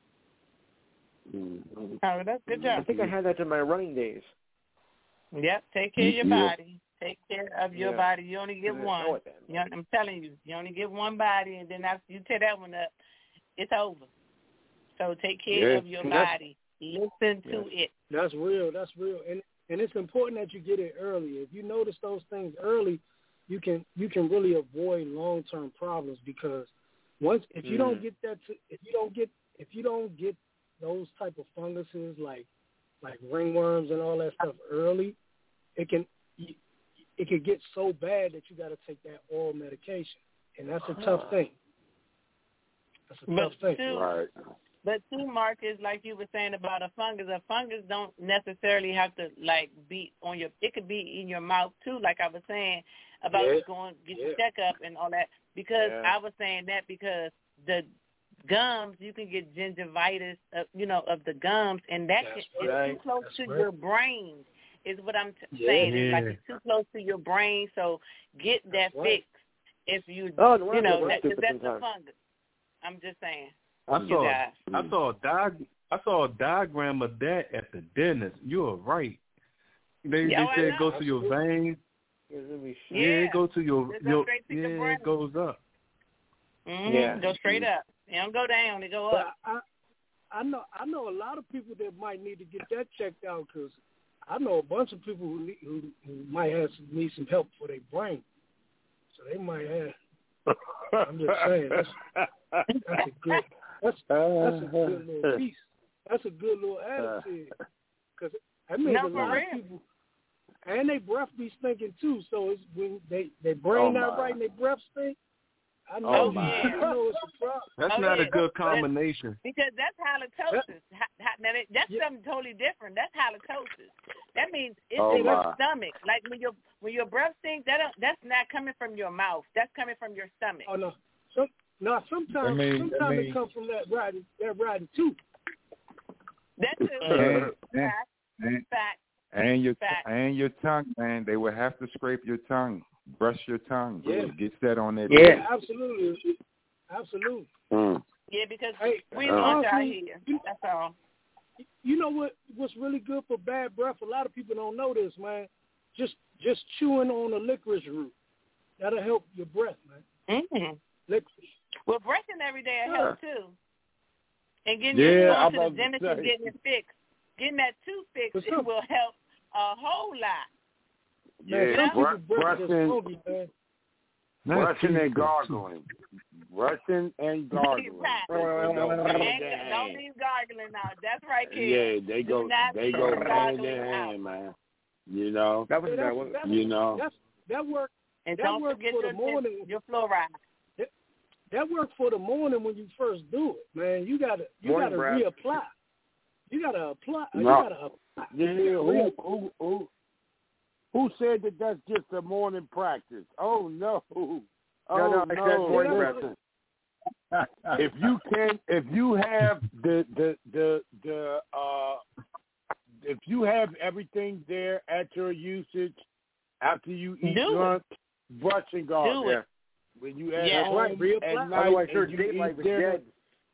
you. Mm-hmm. Oh, that's good job. I think I had that in my running days. Yep, take care of your Yeah. body. Take care of your Yeah. body. You only get I know one. what that You know, I'm telling you, you only get one body, and then after you tear that one up, it's over. So take care Yeah. of your That's- body. Listen to Yes. it. That's real. That's real. And and it's important that you get it early. If you notice those things early, you can you can really avoid long term problems because once if you Mm. don't get that to, if you don't get if you don't get those type of funguses like like ringworms and all that stuff early, it can it can get so bad that you got to take that oral medication, and that's a tough thing. That's a But tough thing. too, Right. but too, Marcus, like you were saying about a fungus, a fungus don't necessarily have to like be on your. It could be in your mouth too, like I was saying about Yeah. going get Yeah. your checkup and all that. Because Yeah. I was saying that because the gums, you can get gingivitis, uh, you know, of the gums, and that That's can, right. it's too close That's to right. your brain. Is what I'm t- Yeah. saying. It's like Yeah. it's too close to your brain, so get that That's right. fixed. If you, Oh, no, you know, I'm that, 'cause stupid that's a sometimes. fungus. I'm just saying. I You saw guys. I saw a diag- I saw a diagram of that at the dentist. You are right. They Yeah, they I said know. go to your veins. It's gonna be shit. Yeah, Yeah. it goes to your, It goes your straight to yeah, your brain. it goes up. Mm-hmm. Yeah. Go straight up. They don't go down. They go But up. I, I know I know a lot of people that might need to get that checked out because I know a bunch of people who need, who, who might have some, need some help for their brain, so they might have. I'm just saying that's, that's a good That's that's a good little piece. That's a good little attitude. Because that means no, a lot real. of people, and they breath be stinking too. So it's when they they brain oh not right and they breath stink. I know, Oh, I my. know it's a problem. That's Oh, not yeah. a good combination. Because that's halitosis. Ha- ha- now that, that's Yeah. something totally different. That's halitosis. That means it's Oh, in your my. stomach. Like when your when your breath stinks, that don't, that's not coming from your mouth. That's coming from your stomach. Oh no, some no. Sometimes I mean- sometimes I it mean- comes from that riding that riding too. That's it. And, and, Fact. and, Fact. and your Fact. and your tongue, man. They will have to scrape your tongue, brush your tongue. Yeah. Get that on that. Yeah. Absolutely, absolutely. Mm. Yeah, because Hey, we uh, want y'all honestly, here. you- That's all. You know what? What's really good for bad breath? A lot of people don't know this, man. Just just chewing on a licorice root. That'll help your breath, man. Mm-hmm. Licorice. Well, brushing every day will help too. And getting Yeah, your I'm going to the about to dentist and say. getting it fixed. Getting that tooth fixed, What's it up? will help a whole lot. Man, Yeah, some br- people breath is brushing, funky, man. brushing and gargling. Brushing and gargling. Exactly. They go Don't hand in hand. leave gargling out. That's right, kid. Yeah, they Do go not they leave go the hand in gargling out. hand, man. You know, That was Hey, that that's, was that's, you know. that's, that work. And That don't work forget for the your, morning. your fluoride. That work for the morning when you first do it, man. You gotta you Morning gotta breath. reapply. You gotta apply. You No. gotta apply. Yeah, who, who, who, who said that that's just a morning practice? Oh, no. Oh, No, no, I said morning no. breath. Listen. If you can, if you have the, the, the, the, uh, if you have everything there at your usage after you eat Do it. lunch, brush and gargle. Do it. When you at Yeah. home Right, reapply. at night Otherwise, your and you date eat life is dinner, dead.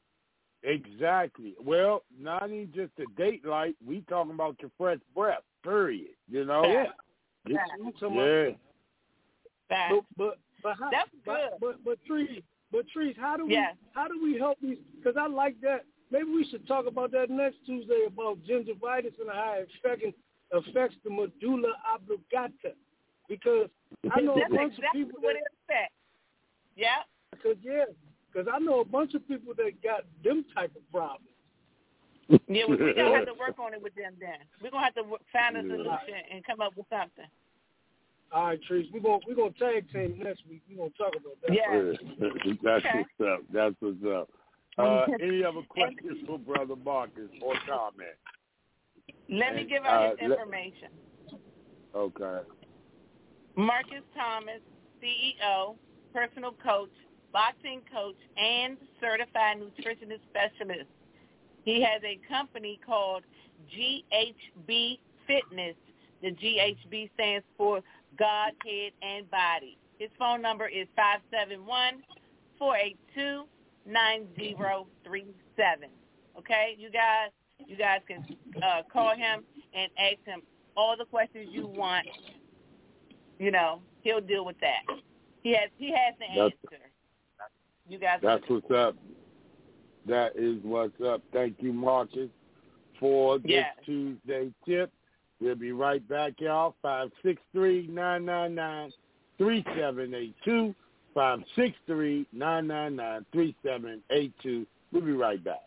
exactly. Well, not even just the date light. We talking about your fresh breath. Period. You know. Yeah. Yeah. I'm talking Yeah. about- Fact. But but but how, That's but, good. but but trees, but trees. How do we Yes. how do we help these? Because I like that. Maybe we should talk about that next Tuesday about gingivitis and how it affects affects the medulla oblongata. Because I know a That's bunch exactly of people what that, it affects. Yeah. cause yeah, because I know a bunch of people that got them type of problems. Yeah, we, we're going to have to work on it with them then. We're going to have to w- find a Yeah. solution and come up with something. All right, trees. We're gonna we're gonna tag team next week. We're gonna talk about that. Yeah. That's Okay. what's up. That's what's up. Uh, any other questions for Brother Marcus or comment? Let me And, give out his uh, let- information. Okay. Marcus Thomas, C E O, personal coach, boxing coach, and certified nutritionist specialist. He has a company called G H B Fitness. The G H B stands for God, Head, and Body. His phone number is five seven one, four eight two, nine zero three seven. Okay, you guys, you guys can uh, call him and ask him all the questions you want. You know, he'll deal with that. He has he has the That's- answer. You guys. That's what's up. That is what's up. Thank you, Marcus, for this Yeah. Tuesday tip. We'll be right back, y'all. five six three, nine nine nine, three seven eight two. five six three, nine nine nine, three seven eight two. We'll be right back.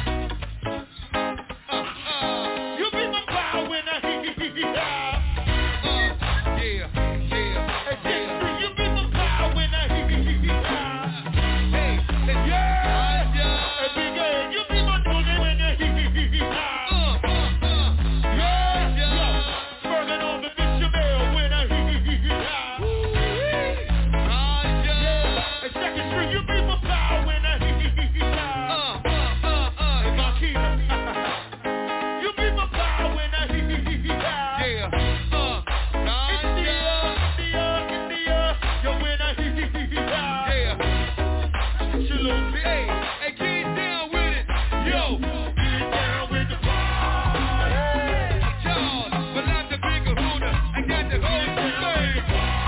You be my power when I hear you. Uh, yeah, yeah. Hey, Jeffrey, you be my power when I hear you. Hey, hey, yeah, yeah. Hey, Big A, you be my dog when I hear you. Uh, uh, uh. Yeah, yeah. Burning on the Bishop Bell when I hear you. Woo-wee. Uh, yeah. Hey, Second Street, you be my power when I hear you. Uh, uh, uh, uh. Hey, Marquita. You be my power when I hear you. Yeah, uh, nah, India, India, India, yo, when I hear you. Yeah, Shalom, hey, hey, get down with it, yo, get down with the party. Y'all, but I'm the bigger Buddha, I got the whole thing.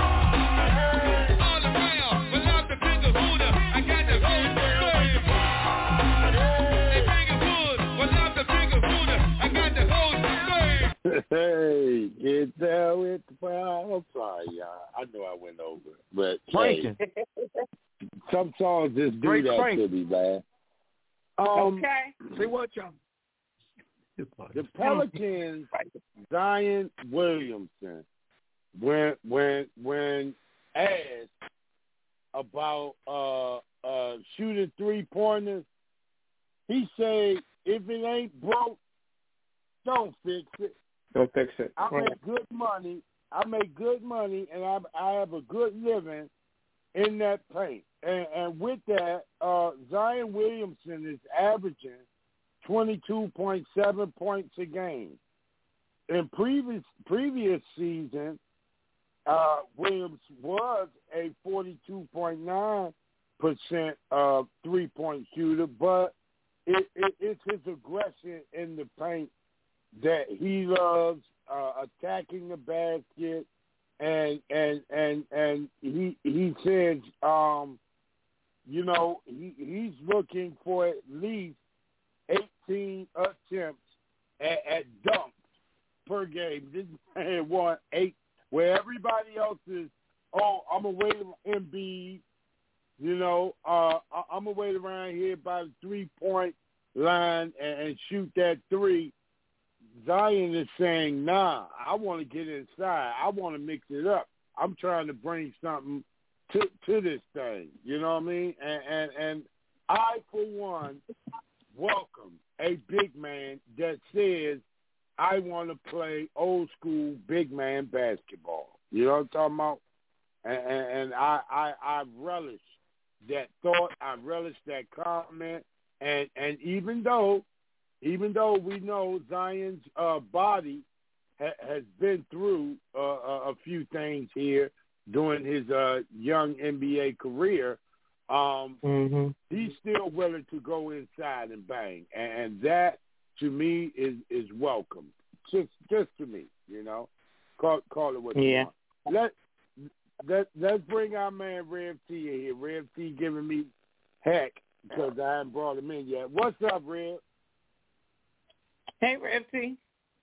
All around, but I'm the bigger Buddha, I got the whole thing. Hey, bigger Buddha, but I'm the bigger Buddha, I got the whole thing. Hey, get down with the power. I'm sorry, y'all. I know I went over, but hey, Franken. some songs just do Great that Frank. to me, man. Um, okay. Say what, y'all? The Pelicans, Zion Williamson, when when when asked about uh, uh, shooting three pointers, he said, "If it ain't broke, don't fix it. Don't fix it." I make good money. I make good money, and I I have a good living in that paint. And, and with that, uh, Zion Williamson is averaging twenty-two point seven points a game. In previous previous season, uh, Williams was a forty-two point nine percent uh, three-point shooter, but it, it, it's his aggression in the paint that he loves, uh, attacking the basket, and and and and he he says, um, you know, he he's looking for at least eighteen attempts at, at dunks per game. This man won eight, where everybody else is, oh, I'm going to wait on Embiid. You know, uh, I, I'm going to wait around here by the three-point line and, and shoot that three. Zion is saying, nah, I want to get inside. I want to mix it up. I'm trying to bring something to to this thing. You know what I mean? And, and, and I, for one, welcome a big man that says, I want to play old school big man basketball. You know what I'm talking about? And, and, and I, I, I relish that thought. I relish that comment. And, and even though, even though we know Zion's uh, body ha- has been through uh, a, a few things here during his uh, young N B A career, Um, mm-hmm. he's still willing to go inside and bang, and, and that to me is, is welcome. Just just to me, you know. Call call it what you yeah. want. Let let let's bring our man Rev T in here. Rev T giving me heck because I haven't brought him in yet. What's up, Rev? Hey, Rev T.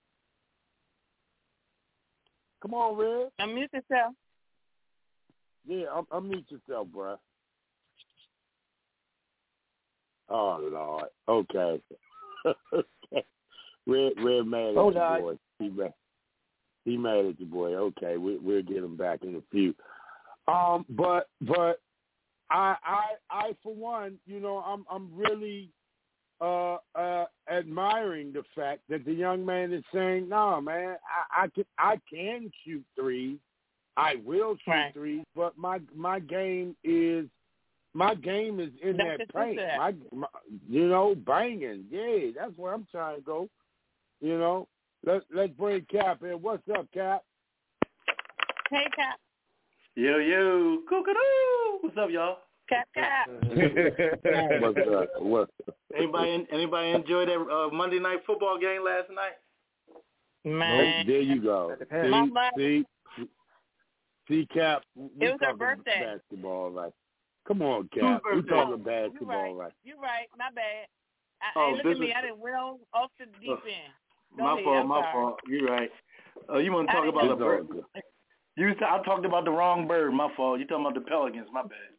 Come on, Rev. Unmute yourself. Yeah, un- unmute yourself, bro. Oh, Lord. Okay. okay. Red, Red mad at oh, you, boy. He mad, he mad at you, boy. Okay, we, we'll get him back in a few. Um, but but I I I for one, you know, I'm I'm really uh uh admiring the fact that the young man is saying, no, man, I, I can I can shoot threes. I will shoot right. threes, but my my game is. My game is in that's that paint. My, my, you know, banging. Yeah, that's where I'm trying to go. You know, let's let's bring Cap in. What's up, Cap? Hey, Cap. Yo, yo, cook-a-doo. What's up, y'all? Cap, Cap. What's up? What's up? Anybody, anybody enjoy that uh, Monday night football game last night? Man, there you go. See, see, see, Cap. It was her birthday. Basketball, like. Come on, Cap. We talking basketball, you're right. right? You're right. My bad. I, oh, hey, look at me. Is... I didn't well off the deep end. Go my ahead. fault. I'm my sorry. fault. You're right. Uh, you want to talk about the bird? You, I talked about the wrong bird. My fault. You talking about the Pelicans? My bad.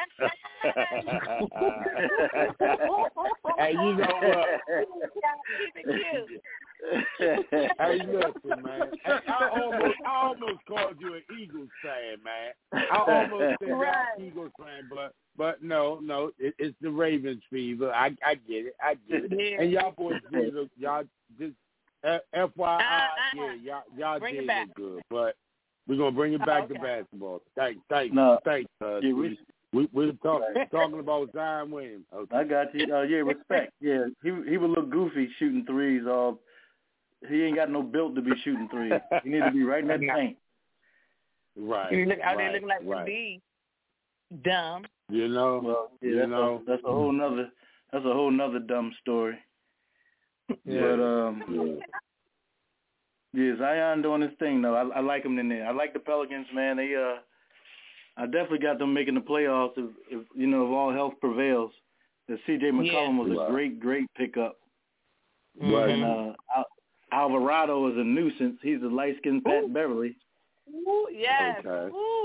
Hey, you know what? Keep it cute. Hey, listen, man. Hey, I almost, I almost called you an Eagles fan, man. I almost said right. you're an Eagles fan, but but no, no, it, it's the Ravens fever. I I get it, I get it. Yeah. And y'all boys did look, y'all just uh, F Y I, uh, uh, yeah, y'all y'all bring did it back. look good, but we're gonna bring it back oh, okay. to basketball. Thanks, thanks, no. thanks. Uh, yeah, we, we we're talking talking about Zion Williams. Okay. I got you. Uh, yeah, respect. Yeah, he he would look goofy shooting threes. Uh, he ain't got no build to be shooting threes. He need to be right in that paint. Right. You look out right, there looking like right. Embiid. Dumb. You know. Well, yeah, you that's know. A, that's a whole nother. That's a whole nother dumb story. Yeah. But um. Yeah. Yeah, Zion doing his thing though. I, I like him in there. I like the Pelicans, man. They uh, I definitely got them making the playoffs if, if you know if all health prevails. The C J McCollum yeah. was a great, great pickup. Right. And uh, Al- Alvarado is a nuisance. He's a light skinned Pat Beverly. Ooh, yes. Okay. Ooh.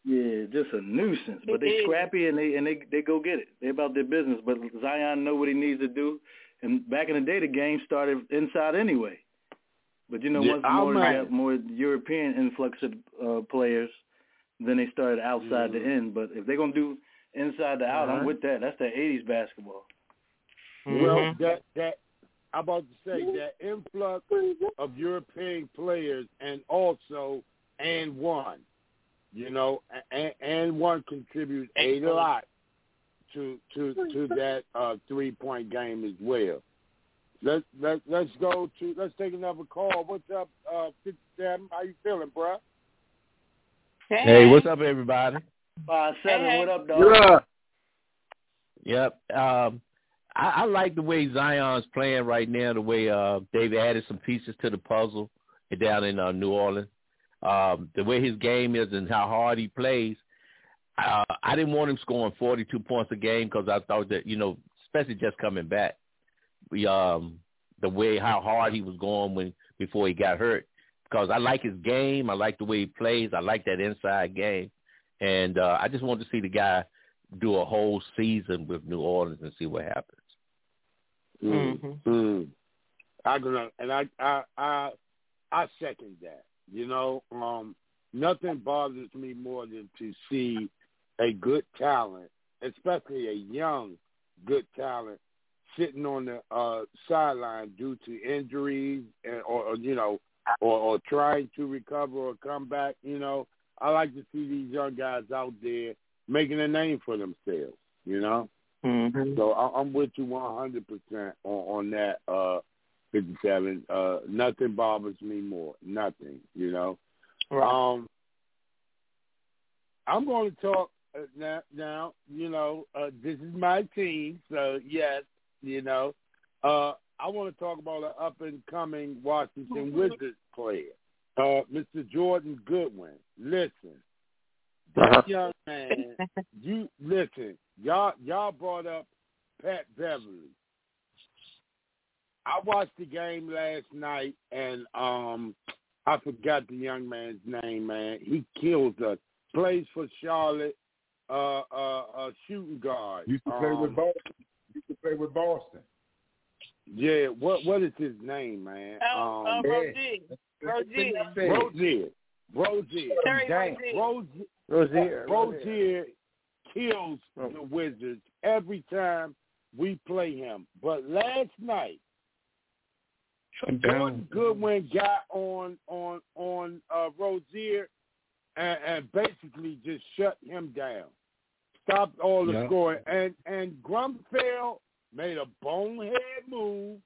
Yeah, just a nuisance. But they scrappy and they and they they go get it. They about their business. But Zion know what he needs to do. And back in the day, the game started inside anyway. But you know, yeah, once more you got more European influx of uh, players, then they started outside mm-hmm. the in. But if they're gonna do inside the out, uh-huh. I'm with that. That's that eighties basketball. Mm-hmm. Well, that that I'm about to say that influx of European players and also and one. You know, and, and one contributes a lot to to to that uh, three point game as well. Let's let let's go to let's take another call. What's up, uh, fifty-seven? How you feeling, bro? Hey, hey what's up, everybody? Five seven, hey. What up, dog? Yeah. Yep. Um, I, I like the way Zion's playing right now. The way uh, they've added some pieces to the puzzle down in uh, New Orleans. Um, the way his game is and how hard he plays, uh, I didn't want him scoring forty-two points a game because I thought that, you know, especially just coming back, we, um, the way how hard he was going when before he got hurt. Because I like his game, I like the way he plays, I like that inside game, and uh, I just want to see the guy do a whole season with New Orleans and see what happens. Mm-hmm. Mm. I gonna and I I I I second that. You know, um, nothing bothers me more than to see a good talent, especially a young good talent, sitting on the uh, sideline due to injuries and, or, or, you know, or, or trying to recover or come back. You know, I like to see these young guys out there making a name for themselves, you know. Mm-hmm. So I, I'm with you one hundred percent on, on that, uh, fifty-seven. Uh, nothing bothers me more. Nothing, you know. Right. Um, I'm going to talk uh, now, now, you know, uh, this is my team, so yes, you know. Uh, I want to talk about an up-and-coming Washington Wizards player, uh, Mister Jordan Goodwin. Listen, this young man, you listen, y'all, y'all brought up Pat Beverly. I watched the game last night, and um, I forgot the young man's name, man. He kills us. Plays for Charlotte, uh, uh, uh, shooting guard. Used to play um, with Boston. Used to play with Boston. Yeah, what what is his name, man? Oh, um, uh, Rozier. Rozier. Rozier. Rozier. Terry Rozier. Rozier. Rozier kills the Wizards every time we play him. But last night, Jordan Goodwin got on on on uh, Rozier and, and basically just shut him down, stopped all the yeah. scoring, and and Grumfeld made a bonehead move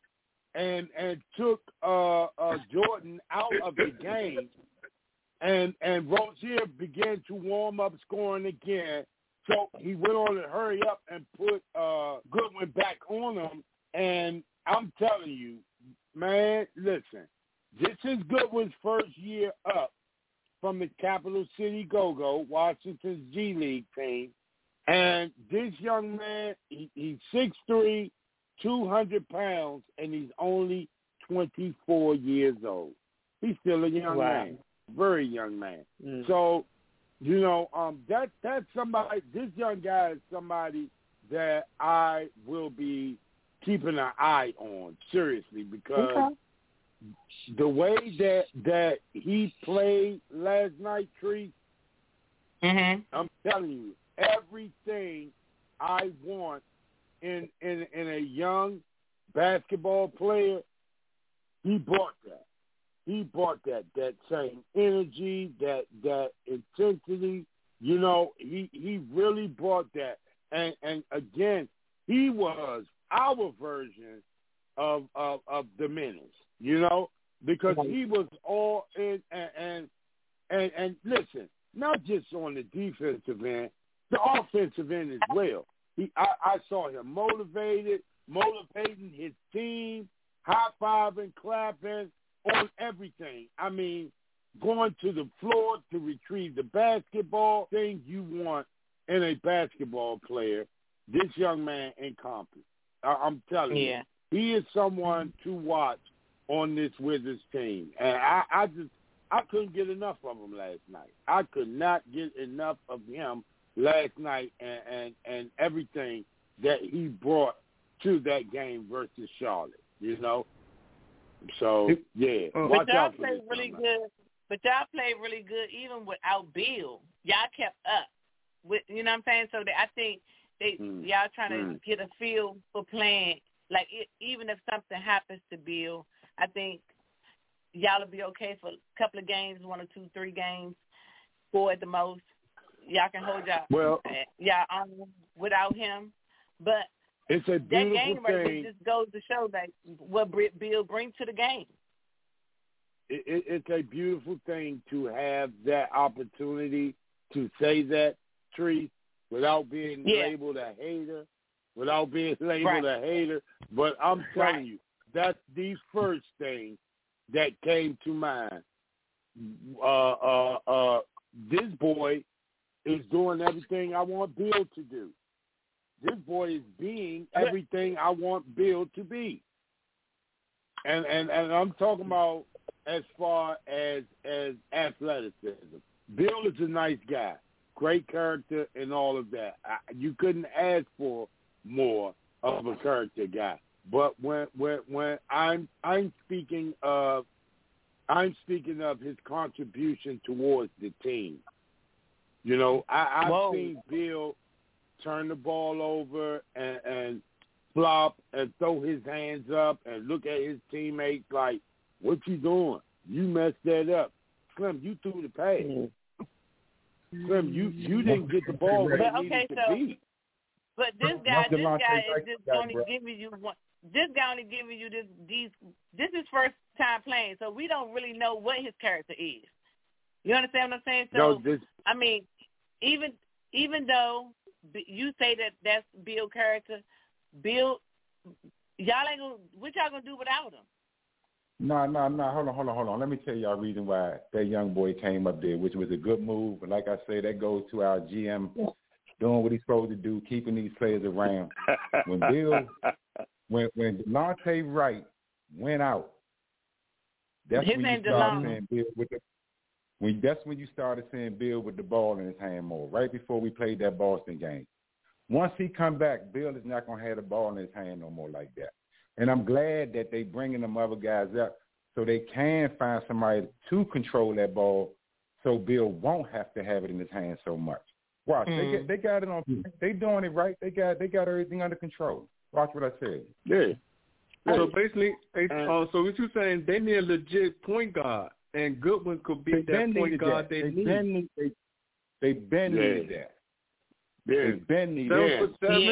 and and took uh, uh, Jordan out of the game, and and Rozier began to warm up scoring again. So he went on to hurry up and put uh, Goodwin back on him, and I'm telling you, man, listen, this is Goodwin's first year up from the Capital City Go-Go, Washington's G League team. And this young man, he, he's six three, two hundred pounds, and he's only twenty-four years old. He's still a young wow. man, very young man. Mm. So, you know, um, that that's somebody, this young guy is somebody that I will be keeping an eye on, seriously, because okay. the way that that he played last night, Tree, mm-hmm. I'm telling you, everything I want in in in a young basketball player, he brought that. He brought that that same energy, that that intensity. You know, he he really brought that. And and again, he was our version of of, of the Menace, you know, because he was all in and, and and and listen, not just on the defensive end, the offensive end as well. He, I, I saw him motivated, motivating his team, high fiving, clapping on everything. I mean, going to the floor to retrieve the basketball, things you want in a basketball player. This young man encompassed. I'm telling yeah. you, he is someone to watch on this Wizards team. And I, I just, I couldn't get enough of him last night. I could not get enough of him last night and, and, and everything that he brought to that game versus Charlotte, you know? So, yeah. But watch y'all out for played this really summer. good. But y'all played really good even without Bill. Y'all kept up. With, you know what I'm saying? So that I think they mm. y'all trying to mm. get a feel for playing. Like, it, even if something happens to Bill, I think y'all will be okay for a couple of games, one or two, three games, four at the most. Y'all can hold y'all, well, y'all on without him. But it's a that game thing. right just goes to show that what Bill brings to the game. It, it, it's a beautiful thing to have that opportunity to say that, Tree, without being yeah. labeled a hater, without being labeled right. a hater. But I'm telling right. you, that's the first thing that came to mind. Uh, uh, uh, this boy is doing everything I want Bill to do. This boy is being everything I want Bill to be. And and, and I'm talking about as far as as athleticism. Bill is a nice guy, great character and all of that. I, you couldn't ask for more of a character guy. But when when when I'm I'm speaking of I'm speaking of his contribution towards the team. You know, I, I've Whoa. seen Bill turn the ball over and, and flop and throw his hands up and look at his teammates like, what you doing? You messed that up. Slim, you threw the pass. Mm-hmm. Slim, you, you didn't get the ball where it okay, needed so, to be. But this guy, this guy is just only giving you one. This guy only giving you this. These. This is first time playing, so we don't really know what his character is. You understand what I'm saying? So no, this, I mean, even even though you say that that's Bill character, Bill, y'all ain't gonna. What y'all gonna do without him? No, no, no. Hold on, hold on, hold on. Let me tell y'all a reason why that young boy came up there, which was a good move. But like I say, that goes to our G M doing what he's supposed to do, keeping these players around. When Bill, when when Delonte Wright went out, that's His when you name started DeLon. seeing Bill with the. When that's when you started seeing Bill with the ball in his hand more. Right before we played that Boston game. Once he come back, Bill is not gonna have the ball in his hand no more like that. And I'm glad that they bringing them other guys up so they can find somebody to control that ball, so Bill won't have to have it in his hand so much. Watch, mm. they get, they got it on. They doing it right. They got they got everything under control. Watch what I said. Yeah. So basically, they, uh, so what you saying? They need a legit point guard, and Goodwin could be that point guard that. they, they need. Been, they they been yeah. needed that. Yeah. They been needed seven that. for seven. Yeah.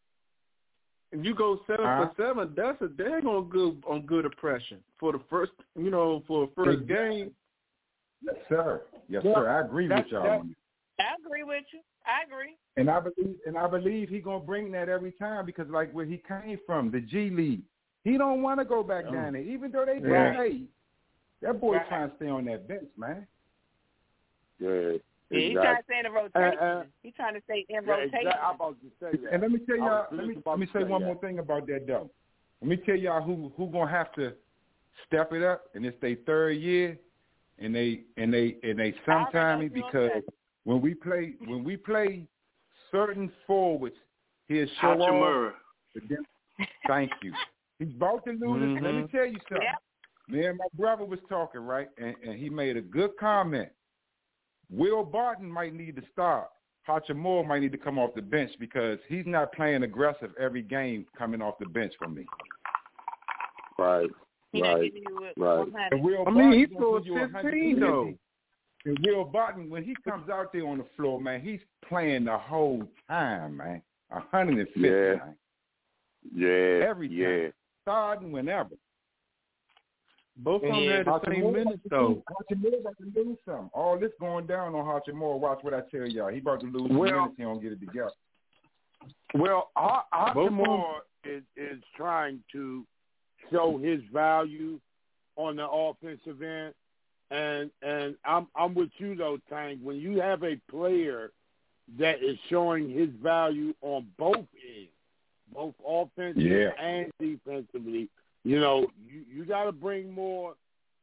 And you go seven uh-huh. for seven. That's a dang on good on good impression for the first. You know, for the first exactly. game. Yes, sir. Yes, well, sir. I agree with y'all that, on I agree with you. I agree. And I believe, and I believe he gonna bring that every time because, like, where he came from, the G League, he don't want to go back oh. down there, even though they yeah. paid. That boy right. trying to stay on that bench, man. Yeah, yeah exactly. he's trying to stay in the rotation. Uh, uh, he's trying to stay in yeah, rotation. Exactly. I'm about to say that. And let me tell y'all, let me let me say, say one that. more thing about that though. Let me tell y'all who who gonna have to step it up, and it's their third year, and they and they and they sometime because when we play when we play certain forwards, he'll show off. Thank you. He's about to lose mm-hmm. it. Let me tell you something. Yep. Me and my brother was talking, right, and, and he made a good comment. Will Barton might need to start. Hachimura might need to come off the bench because he's not playing aggressive every game coming off the bench for me. Right, he right, right. And Will I mean, he scored fifteen though. And Will Barton, when he comes out there on the floor, man, he's playing the whole time, man. one hundred fifty, yeah. man. Yeah, Every time. yeah. Starting whenever. Both of them yeah. had the same Hachimura, minutes, though. Hachimura about to lose something. All this going down on Hachimura. Watch what I tell y'all. He about to lose well, minutes. He don't get it together. Well, Hachimura is, is trying to show his value on the offensive end. And and I'm I'm with you though, Tank. When you have a player that is showing his value on both ends, both offensively yeah. and defensively, you know, you, you got to bring more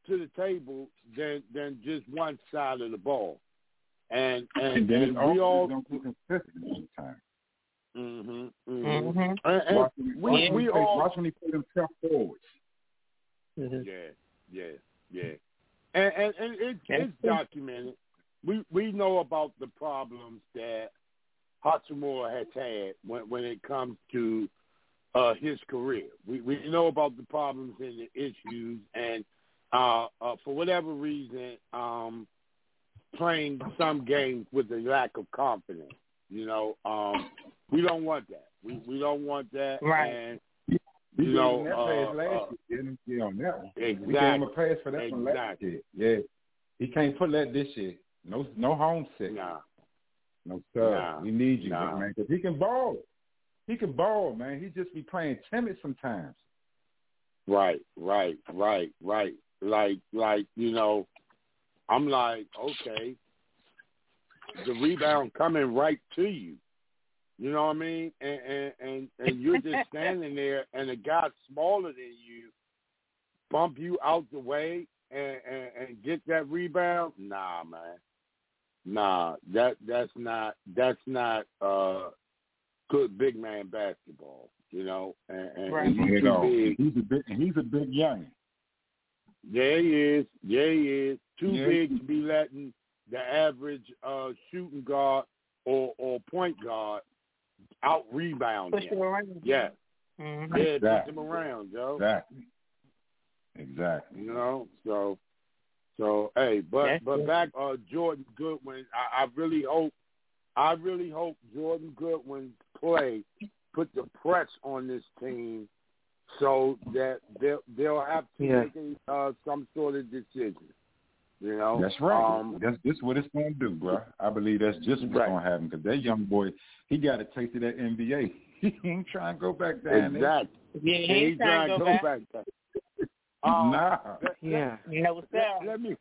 to the table than than just one side of the ball. And and, and then and it's we all don't be consistent all the time. Mm-hmm, mm-hmm. Mm-hmm. And, and watch we, watch we when all watch when he put himself forward. Yeah, yeah, yeah. And and, and it, it's documented. We we know about the problems that Hachimura has had when when it comes to uh, his career. We we know about the problems and the issues, and uh, uh, for whatever reason, um, playing some games with a lack of confidence. You know, um, we don't want that. We we don't want that. Right. And you you know, that uh, pass last uh, year, didn't he, on that one? Exactly. We gave him a pass for that exactly. one last year. Yeah, he can't put that this year. No, no homesick. Nah. No sir. Nah. We need you, Nah. man, because he can ball. He can ball, man. He just be playing timid sometimes. Right, right, right, right. Like, like you know, I'm like, okay, the rebound coming right to you. You know what I mean? And and and, and you're just standing there, and a guy smaller than you bump you out the way and, and, and get that rebound. Nah, man. Nah, that that's not that's not uh, good big man basketball. You know, and, and, right. and you too big. He's a big. He's a big young. Yeah, he is. Yeah, he is. Too yeah. big to be letting the average uh, shooting guard or, or point guard out rebound Push him. him around. Yeah. Mm-hmm. Yeah, exactly. push him around, Joe. Exactly. Exactly. You know, so so hey, but That's but it. back uh Jordan Goodwin, I, I really hope I really hope Jordan Goodwin's play put the press on this team so that they'll they'll have to Yeah. make a, uh, some sort of decision. You know, That's right. Um, that's just what it's going to do, bro. I believe that's just what's right. going to happen because that young boy, he got a taste of that N B A. He ain't trying to go back down exactly. Yeah, he He ain't ain't trying to go back. back there. Um, nah. let, Yeah. You know what's up? let, let me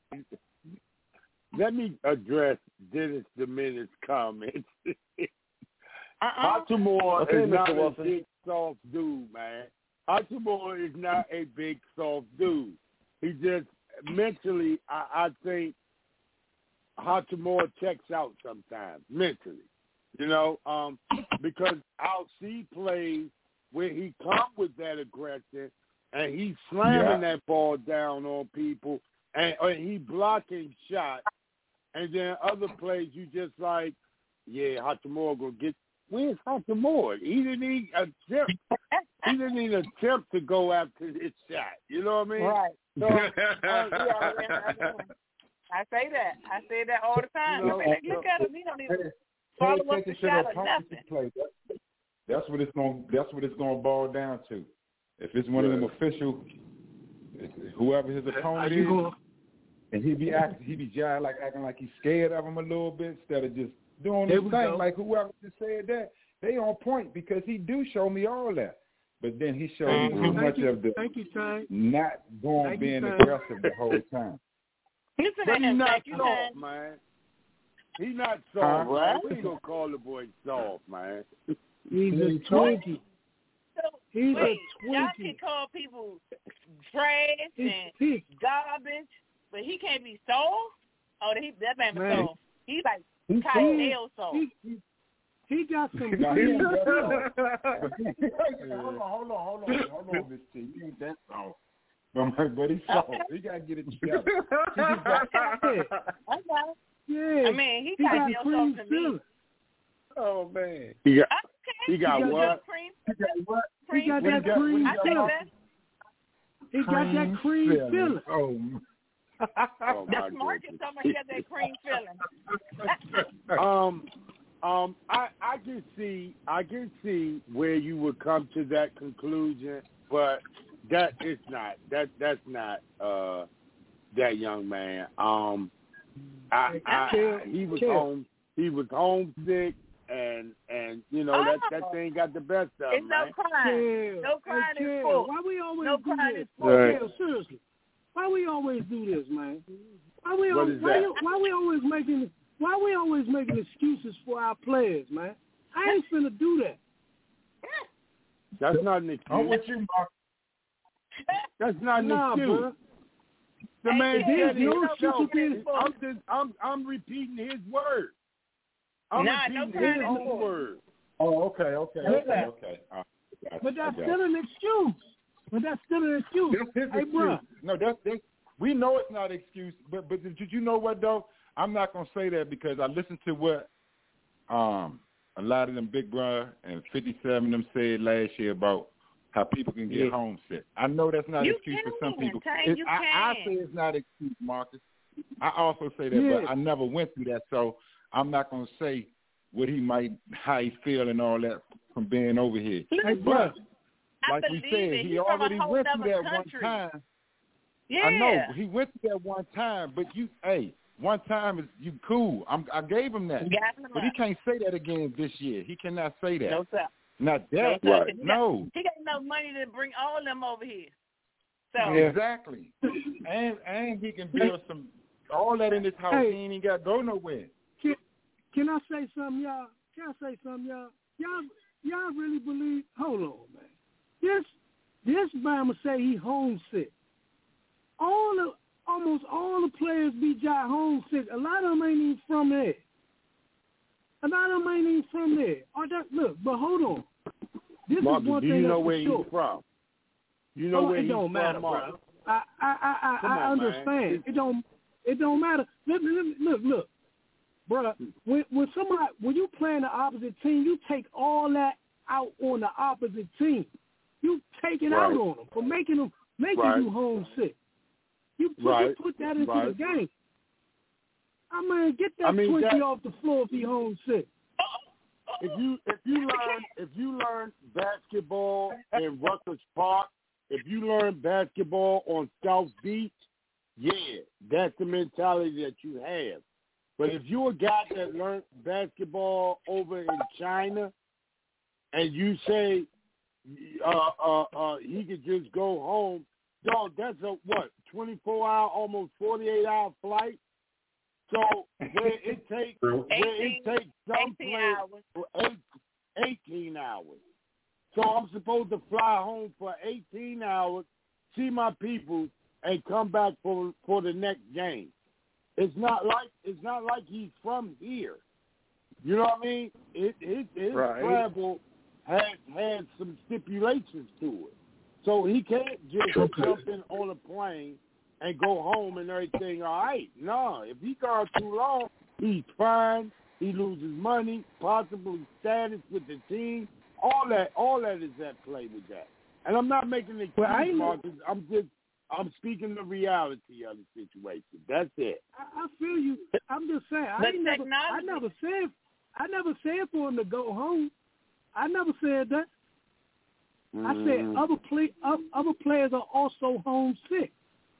let me address Dennis the Minute's comments. Uh-uh. Hachimura Okay, is Mister not Wilson. a big soft dude, man. Hachimura is not a big soft dude. He just mentally, I, I think Hachimura checks out sometimes mentally. You know, um, because I'll see plays where he come with that aggression and he's slamming Yeah. that ball down on people and, and he blocking shots. And then other plays you just like, yeah, Hachimura gonna get. Where's Hachimura? He didn't even attempt. He didn't even attempt to go after his shot. You know what I mean? Right. So, uh, yeah, yeah, I say that. I say that all the time. You know, I mean, like, look at him. He don't even Hey, follow pay up the attention to shot the or opponents nothing. he play. That's, that's what it's going. That's what it's going to boil down to. If it's one of them official, whoever his opponent is, gonna... and he be acting, he be jiving like acting like he's scared of him a little bit instead of just doing There his we thing. go. Like whoever just said that, they on point because he do show me all that. But then he showed me Thank too you, much thank you, of the thank you, Ty. not going Thank you, being Ty. aggressive the whole time. Listen But to he's him. not Thank you, soft, man. man. He's not Huh? soft, man. What? We ain't gonna call the boy soft, man. He's a He's Twinkie. So, He's wait, a y'all Twinkie. can call people trash He's and pissed. garbage, but he can't be soft? Oh, he, that man was Man. soft. He's like He's Kyle soft. He, he, he got some Now, he ain't cream. that soft. hold on, hold on, hold on, hold on, Miss T. He ain't that soft. But, but he's soft. Okay. He got to get it together. Okay. Yeah. I mean, he he got got real cream soft to me. filling. Oh, man. He got, Okay. he got He what? Cream, He got what? cream, He got What he that got- what cream he I got think filling. that. He got that cream filling. Oh, Oh, That's my Marcus goodness. talking about he got that cream filling. Um, um, I I can see I can see where you would come to that conclusion, but that is not that that's not uh that young man. Um, I, I he was Chill. home he was homesick and and you know that that thing got the best of It's him, no man. crying. Chill. No crying Hey, is chill. full. Why we always No do crying this? is full. Right. Chill, seriously. Why we always do this, man? Why we What al- is why, that? you- why we always making why we always making excuses for our players, man? I ain't finna do that. That's not an I'm excuse. with you, Mark. That's not an Nah, excuse. bro. The man Hey, said no it. excuses being- I'm just, I'm, I'm repeating his word. I'm Nah, repeating no his time own anymore. word. Oh, okay, okay, okay, okay. Uh, I got But you, I that's got still you. an excuse. But that's still an excuse. That's his Hey, excuse. bro. No, that's, that's we know it's not an excuse. But but did you know what though? I'm not gonna say that because I listened to what um a lot of them Big Brother and fifty-seven them said last year about how people can get Yeah. homesick. I know that's not an You excuse for some can, people. Tank, It- you I, I can. say it's not an excuse, Marcus. I also say that, Yeah. but I never went through that, so I'm not gonna say what he might, how he feel and all that from being over here. Hey, But bro. I like we believe said, it. he He's from a already whole went through nother that country. one time. Yeah. I know he went through that one time, but you, hey, one time is you cool. I'm, I gave him that, You got him but he up. can't say that again this year. He cannot say that. No, sir. Not No, that. sir. 'Cause He got, No. he got enough money to bring all of them over here. So Exactly. and and he can build some all that in this house. Hey. He ain't even got to go nowhere. Can, can I say something, y'all? Can I say something, y'all? Y'all, y'all really believe? Hold on, man. This, this Bama say he homesick. All the, almost all the players be jai homesick. A lot of them ain't even from there. A lot of them ain't even from there. Or that, look, but hold on. This Marcus, is one do thing you know that's where for sure. he's from? You know Oh, where it he's don't from, matter, Marcus? bro. I I I, Come I, I on, man. understand. It don't it don't matter. Look look look, look. Brother, when when somebody when you playing the opposite team, you take all that out on the opposite team. You take it out Right. on them for making them making Right. you homesick. You put, Right. you put that into Right. the game. I mean, get that I mean, twenty that- off the floor if he homesick. If you if you learn if you learn basketball in Rutgers Park, if you learn basketball on South Beach, yeah, that's the mentality that you have. But if you're a guy that learned basketball over in China, and you say uh, uh, uh, he could just go home, dog, that's a what twenty-four hour, almost forty-eight hour flight. So where it takes where it takes some eighteen players hours. for eight, eighteen hours. So I'm supposed to fly home for eighteen hours, see my people, and come back for for the next game. It's not like it's not like he's from here. You know what I mean? It, his his Right. travel has had some stipulations to it, so he can't just Okay. jump in on a plane and go home and everything all right. No, if he gone too long, he's fined. He loses money, possibly status with the team. All that, all that is at play with that. And I'm not making an Well, I excuse, ain't- Marcus. I'm just, I'm speaking the reality of the situation. That's it. I, I feel you. I'm just saying. I But ain't never. I technology- never said. I never said for him to go home. I never said that. I said Mm-hmm. other play, other, other players are also homesick.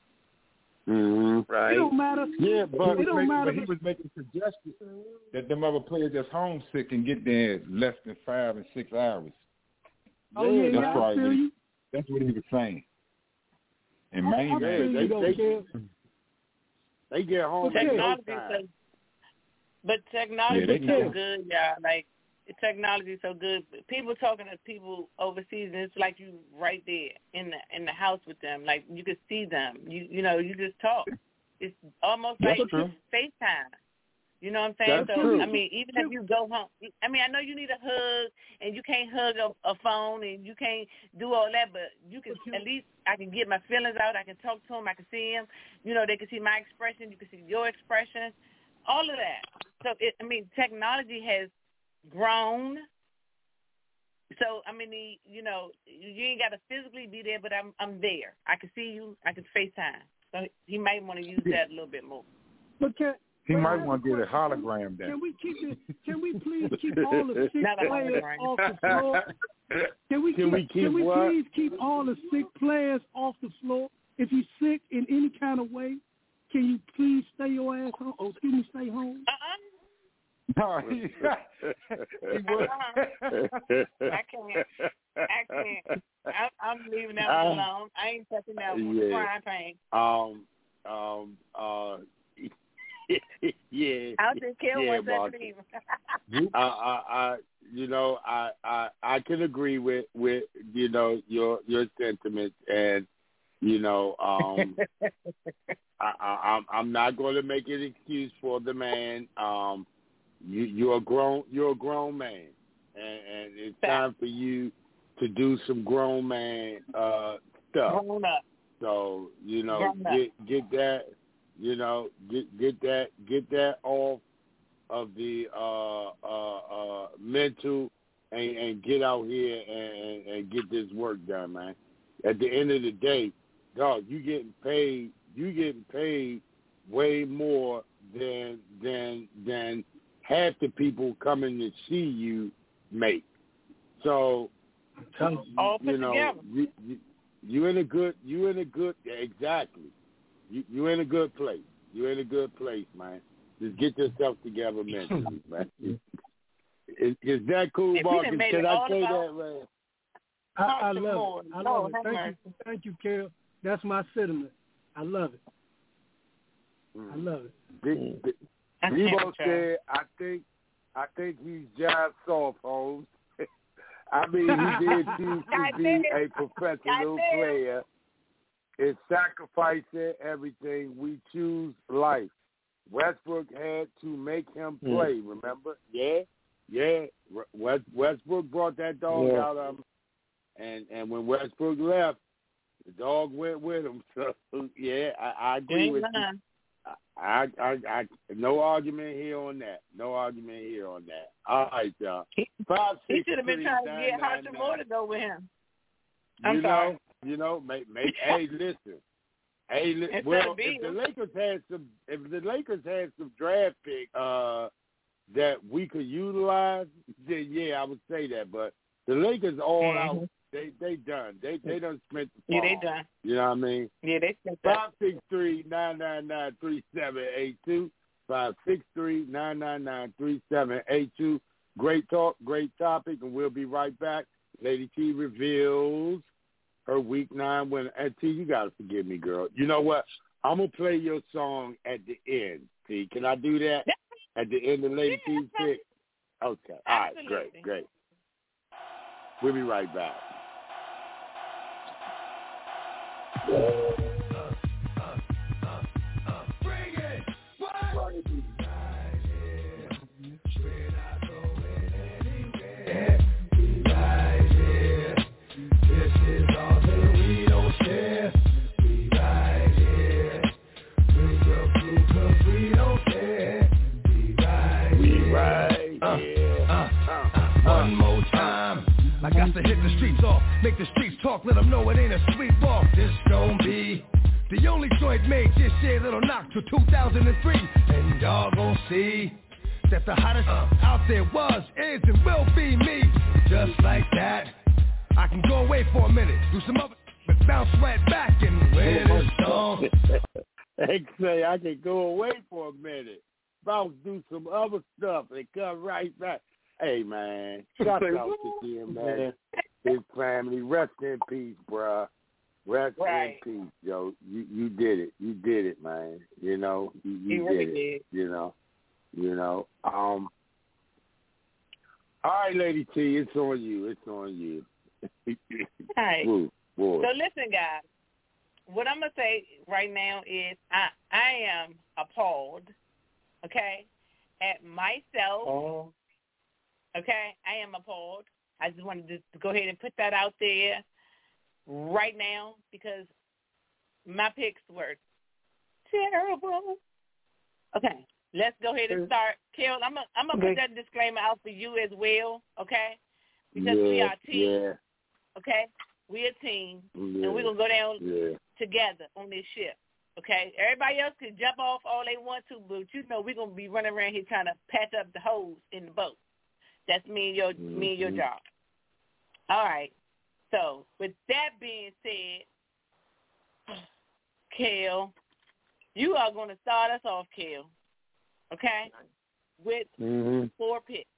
Mm-hmm. Right. It don't matter. Yeah, He but it was don't making, matter. but he was making suggestions that them other players that's homesick can get there in less than five and six hours. Oh yeah, Yeah, that's yeah, I probably feel what he- you. That's what he was saying. And I, main I man, feel they- you though, they- Kev. they get home Okay. in no Technology, time. so, but technology Yeah, they is can so do. good, y'all. Like technology is so good. People talking to people overseas, and it's like you right there in the in the house with them. Like you could see them. You you know you just talk. It's almost That's like true. FaceTime. You know what I'm saying? That's so true. I mean, even if you go home, I mean, I know you need a hug, and you can't hug a, a phone, and you can't do all that, but you can at least I can get my feelings out. I can talk to them. I can see them. You know, they can see my expression. You can see your expression. All of that. So it, I mean, technology has grown. So I mean, the, you know, you ain't got to physically be there, but I'm I'm there. I can see you. I can FaceTime. So he might want to use that a little bit more. But can He but I might have want a to get a question. hologram Can then. we keep it? Can we please keep all the sick Not a players hologram. off the floor? Can we Can keep, we keep can we what? please keep all the sick players off the floor? If you're sick in any kind of way, can you please stay your ass home? Oh, excuse me, stay home. Uh-uh. No, he, he would. I can't. I can't. I, I'm leaving that one alone. I ain't touching that one. Yeah. Crying pain. Um, um, uh, yeah. I'll just kill yeah, one Marcus. second. I, I, I, you know, I, I, I can agree with, with, you know, your, your sentiments, and You know, um, I, I, I'm I'm not going to make an excuse for the man. Um, you you're a grown you're a grown man, and, and it's time for you to do some grown man uh, stuff. Grown up. So you know, get get that, you know, get get that get that off of the uh, uh, uh, mental, and, and get out here and, and get this work done, man. At the end of the day, dog, you getting paid. You getting paid way more than than than half the people coming to see you make. So, all you put know, together. you, you you in a good you in a good exactly. You you in a good place. You in a good place, man. Just get yourself together mentally, man. Is, is that cool, Marcus? Can I say that, man? I, I love it. I love it. Thank you, thank you, Carol. That's my sentiment. I love it. I love it. Big, big, Debo said, "I think, I think he's John Soft, Holmes. I mean, he did choose to be a professional player. It's sacrificing everything. We choose life. Westbrook had to make him play. Remember? Yeah, yeah. West, Westbrook brought that dog yeah. out of him, and and when Westbrook left, the dog went with him. So yeah, I, I agree with you. I, I, I, no argument here on that. No argument here on that. All right, y'all. Five, he should have been trying to get Hachimura to go with him. I'm you sorry. know, you know, make, make. Hey, listen. Hey, li- well, if the Lakers had some, if the Lakers had some draft pick uh, that we could utilize, then yeah, I would say that. But the Lakers all mm-hmm. out. They they done. They they done spent the fall. Yeah, they done. You know what I mean? Yeah, they spent that. Five six three nine nine nine three seven eight two. Five six three nine nine nine three seven eight two. Great talk, great topic, and we'll be right back. Lady T reveals her week nine winner. And T, you gotta forgive me, girl. You know what? I'm gonna play your song at the end. T, can I do that at the end of Lady yeah, T's pick? Okay. All right. Great. Great. We'll be right back. Uh, uh, uh, uh, bring it. What? Right here. We're not going anywhere. We right here. This is all that we don't share. We right here. Bring your crew 'cause we don't care. We right here. We right uh, here. Uh, uh, uh, one more time. I got to hit the streets off, make the streets talk, let them know it ain't a sweet walk. This gon' be the only joint made this year that'll knock to two thousand three. And y'all gon' see that the hottest uh, out there was, is, and will be me. Just like that, I can go away for a minute, do some other, but bounce right back and win a song. They say I can go away for a minute, bounce, do some other stuff, and come right back. Hey, man, shout out to him, man. His family, rest in peace, bruh. Rest right. in peace, yo. You you did it. You did it, man. You know, you, you did really it. Did. You know, you know. Um. All right, Lady T, it's on you. It's on you. All right. Ooh, boy. So listen, guys. What I'm gonna say right now is I I am appalled, okay, at myself. Oh. Okay, I am appalled. I just wanted to go ahead and put that out there right now because my picks were terrible. Okay, let's go ahead and start. Carol, I'm gonna I'm gonna okay. put that disclaimer out for you as well, okay? Because yeah, we are a team, yeah. okay? We're a team, yeah. and we're gonna go down yeah. together on this ship, okay? Everybody else can jump off all they want to, but you know we're gonna be running around here trying to patch up the holes in the boat. That's me and your mm-hmm. me and your job. All right. So with that being said, Kel, you are going to start us off, Kel. Okay? With mm-hmm. four picks.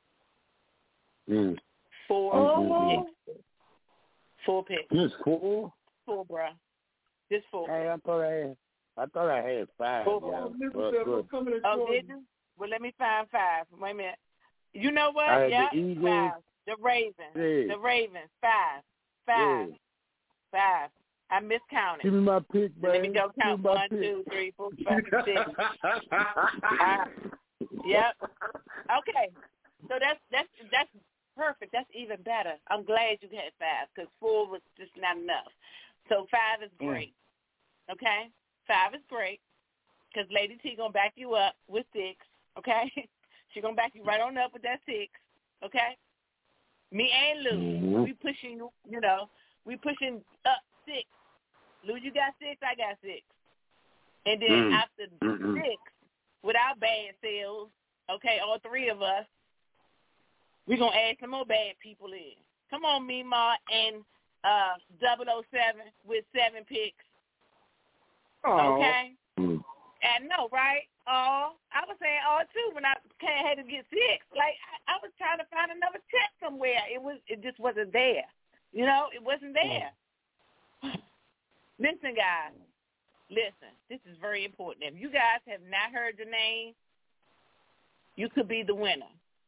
Mm. Four mm-hmm. picks. Four picks. Just four? Four, bro. Just four. Hey, I thought I had. I thought I had five. Four. Yeah. But, oh, did you? Well, let me find five. Wait a minute. You know what? I had yeah, the Eagles, five. The Ravens. Yeah. The Ravens. Five. Five. Yeah. Five. I miscounted. Give me my pick, So let me baby. go count. One, two, three, four, five, six. uh, yep. Okay. So that's that's that's perfect. That's even better. I'm glad you had five because four was just not enough. So five is great. Mm. Okay? Five is great because Lady T going to back you up with six. Okay? She going to back you right on up with that six. Okay? Me and Lou, mm-hmm. we pushing, you know, we pushing up six. Lou, you got six, I got six. And then mm. after mm-hmm. six, without bad sales, okay, all three of us, we're going to add some more bad people in. Come on, Mima and uh, double oh seven with seven picks. Oh. Okay? Mm. And no, right? Oh, I was saying all two when I had to get six. Like, I, I was trying to find another check somewhere. It was, it just wasn't there. You know, it wasn't there. Mm. Listen, guys. Listen, this is very important. If you guys have not heard the name, you could be the winner.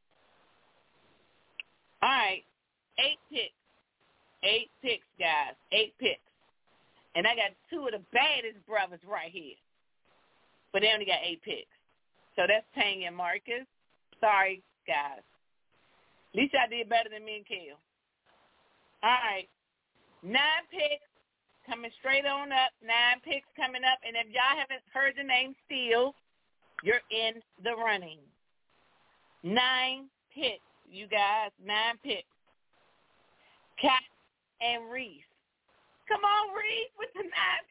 All right, eight picks. Eight picks, guys. Eight picks. And I got two of the baddest brothers right here. But they only got eight picks. So that's Tang and Marcus. Sorry, guys. At least I did better than me and Kel. All right, nine picks. Coming straight on up, nine picks coming up. And if y'all haven't heard the name still, you're in the running. Nine picks, you guys, nine picks. Cat and Reese. Come on, Reese, with the nine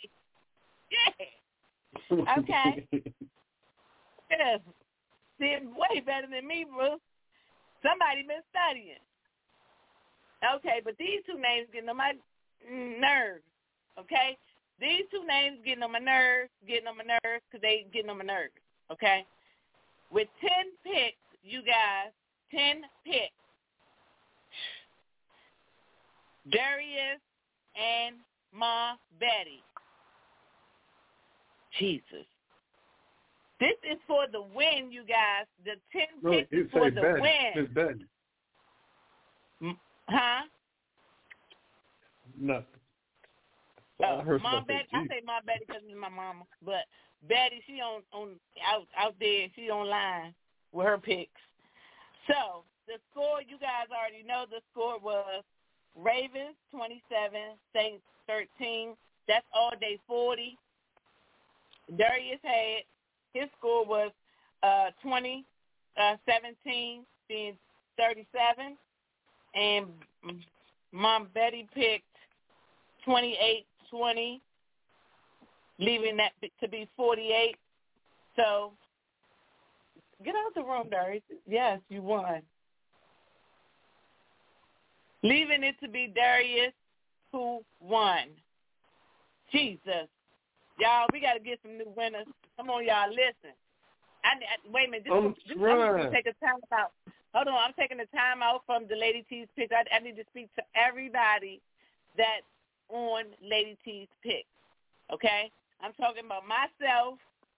picks. Yeah. Okay. Yeah. Did way better than me, bro. Somebody been studying. Okay, but these two names getting on my nerves, okay? These two names getting on my nerves, getting on my nerves, because they getting on my nerves, okay? With ten picks, you guys, ten picks, Darius and Ma Betty. Jesus. This is for the win, you guys. The ten no, picks is for the bad. win. It's bad. Huh? Nothing. Uh, Mom Betty, I say Mom Betty because it's my mama, but Betty, she on on out out there, she online with her picks. So the score, you guys already know. The score was Ravens twenty-seven, Saints thirteen. That's all day forty. Darius had his score was uh, twenty, uh, seventeen, being thirty-seven, and Mom Betty picked twenty-eight twenty, leaving that to be forty-eight. So, get out the room, Darius. Yes, you won. Leaving it to be Darius who won. Jesus. Y'all, we got to get some new winners. Come on, y'all, listen. I, I, wait a minute. This, I'm, this, I'm going to take a time out. Hold on, I'm taking the time out from the Lady T's picks. I, I need to speak to everybody that's on Lady T's picks, okay? I'm talking about myself.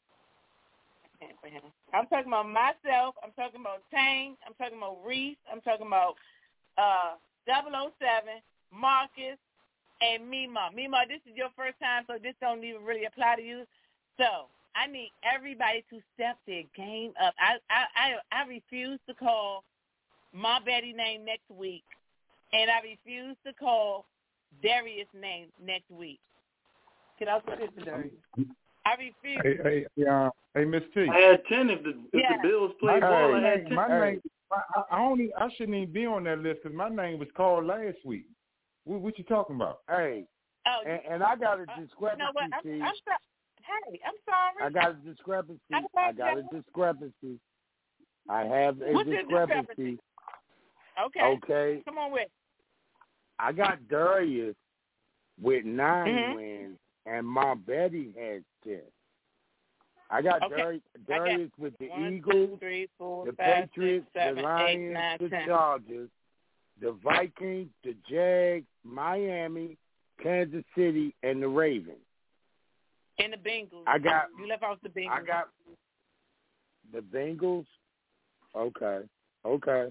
I'm talking about myself. I'm talking about Tang. I'm talking about Reese. I'm talking about uh, double oh seven, Marcus, and Mima. Mima, this is your first time, so this don't even really apply to you. So I need everybody to step their game up. I I, I, I refuse to call Ma Betty name next week, and I refuse to call Darius name next week. Can I put it to Darius? I refuse. Hey, hey, yeah, hey, Miss T. I had ten if the if yeah. the Bills played ball. I had ten. My name, I, I only, I shouldn't even be on that list because my name was called last week. What, what you talking about? Hey, oh, and, and I got a discrepancy. You know what? I'm, I'm sorry. Hey, I'm sorry. I got a discrepancy. I, I got a discrepancy. I have a What's discrepancy. discrepancy. Okay. Okay. Come on with. I got Darius with nine mm-hmm. wins, and Ma Betty has ten. I got okay. Darius, Darius got with the one, Eagles, two, three, four, the five, Patriots, six, seven, the Lions, eight, nine, the ten. Chargers, the Vikings, the Jags, Miami, Kansas City, and the Ravens. And the Bengals. I got. You left out the Bengals. I got the Bengals. Okay. Okay.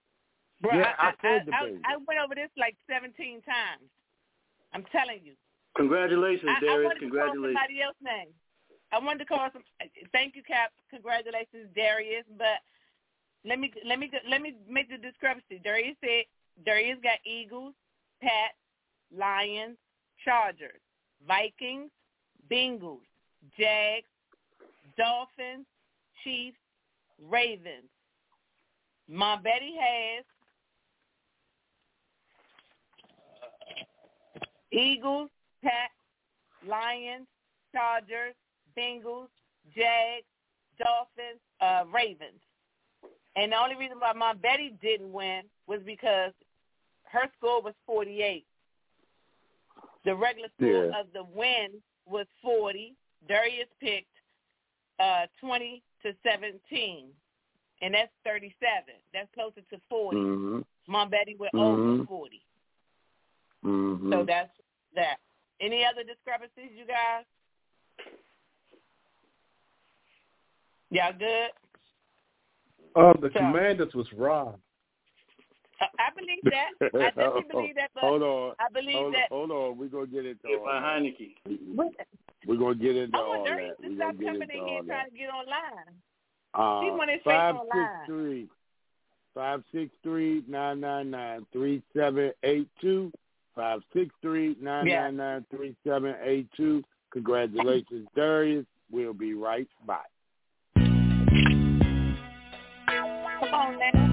Bro, yeah, I, I, I said I, the I, Bengals. I went over this like seventeen times. I'm telling you. Congratulations, I, Darius. I wanted Congratulations. to call somebody else's name. I wanted to call some. Thank you, Cap. Congratulations, Darius. But let me let me let me make the discrepancy. Darius said Darius got Eagles, Pats, Lions, Chargers, Vikings, Bengals, Jags, Dolphins, Chiefs, Ravens. Mom Betty has Eagles, Pats, Lions, Chargers, Bengals, Jags, Dolphins, uh, Ravens. And the only reason why Mom Betty didn't win was because her score was forty-eight. The regular score Yeah. of the win was forty. Darius picked uh, twenty to seventeen, and that's thirty-seven. That's closer to forty. Mm-hmm. Mom Betty went Mm-hmm. over forty. Mm-hmm. So that's that. Any other discrepancies, you guys? Y'all good? Uh, the So- Commanders was robbed. Uh, I believe that. I definitely believe that, but hold on. I believe hold, that. Hold on. We're going to get into Yeah, all by that. Heineke. We're going to get into I all want Darius that. to We're stop going to get coming into in all here that. trying to get online. Uh, She wanted straight five on six line. three, five six three, nine nine nine, three seven eight two, five six three, nine nine nine, three seven eight two. Congratulations, Darius. We'll be right back. Come on, man.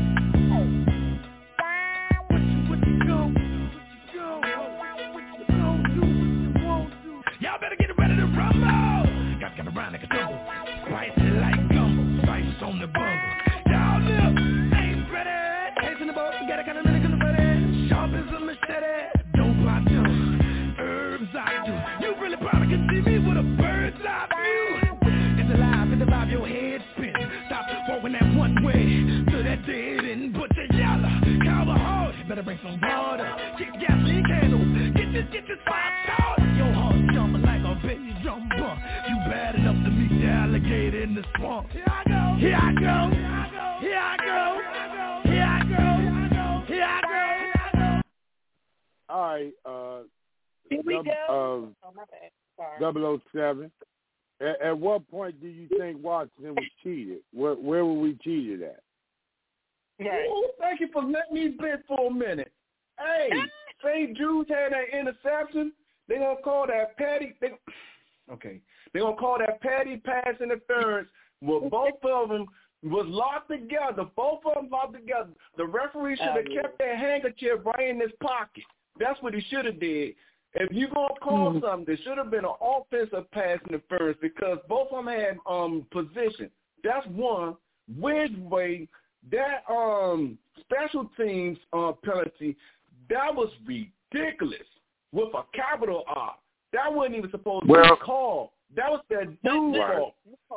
Y'all better get ready to rumble. Got to get around like a tumble. Spicy like gumbo. Spices on the bungle. Y'all live. Ain't ready. Chasing the boat. Got a kind of nigga in the body. Sharp as a machete. Don't I do. Herbs I do. You really probably can see me with a bird's eye view. It's alive. It's alive. Your head spin. Stop walking that one way to that dead end. Put your yellow. Call the horse. Better bring some water. Get gasoline candles. Get this, get this fire started. Your heart jumping like a baby jumper. You bad enough to meet the alligator in the swamp. Here I go. Here I go. Here I go. Here I go. Here I go. All right. Uh, Here we dub- go. Uh, Oh, my bad. Sorry. double oh seven. At, at what point do you think Washington was cheated? Where, where were we cheated at? Right. Ooh, thank you for letting me bid for a minute. Hey, Saint Jude's had that interception. They gonna call that Patty. They, okay, they gonna call that Patty pass interference. Well, both of them was locked together. Both of them locked together. The referee should have Oh, yeah. kept that handkerchief right in his pocket. That's what he should have did. If you gonna call Mm-hmm. something, there should have been an offensive pass interference because both of them had um position. That's one. Wednesday, that um special teams uh, penalty, that was ridiculous with a capital R. That wasn't even supposed Well- to be called. That was that dude's Right. fault.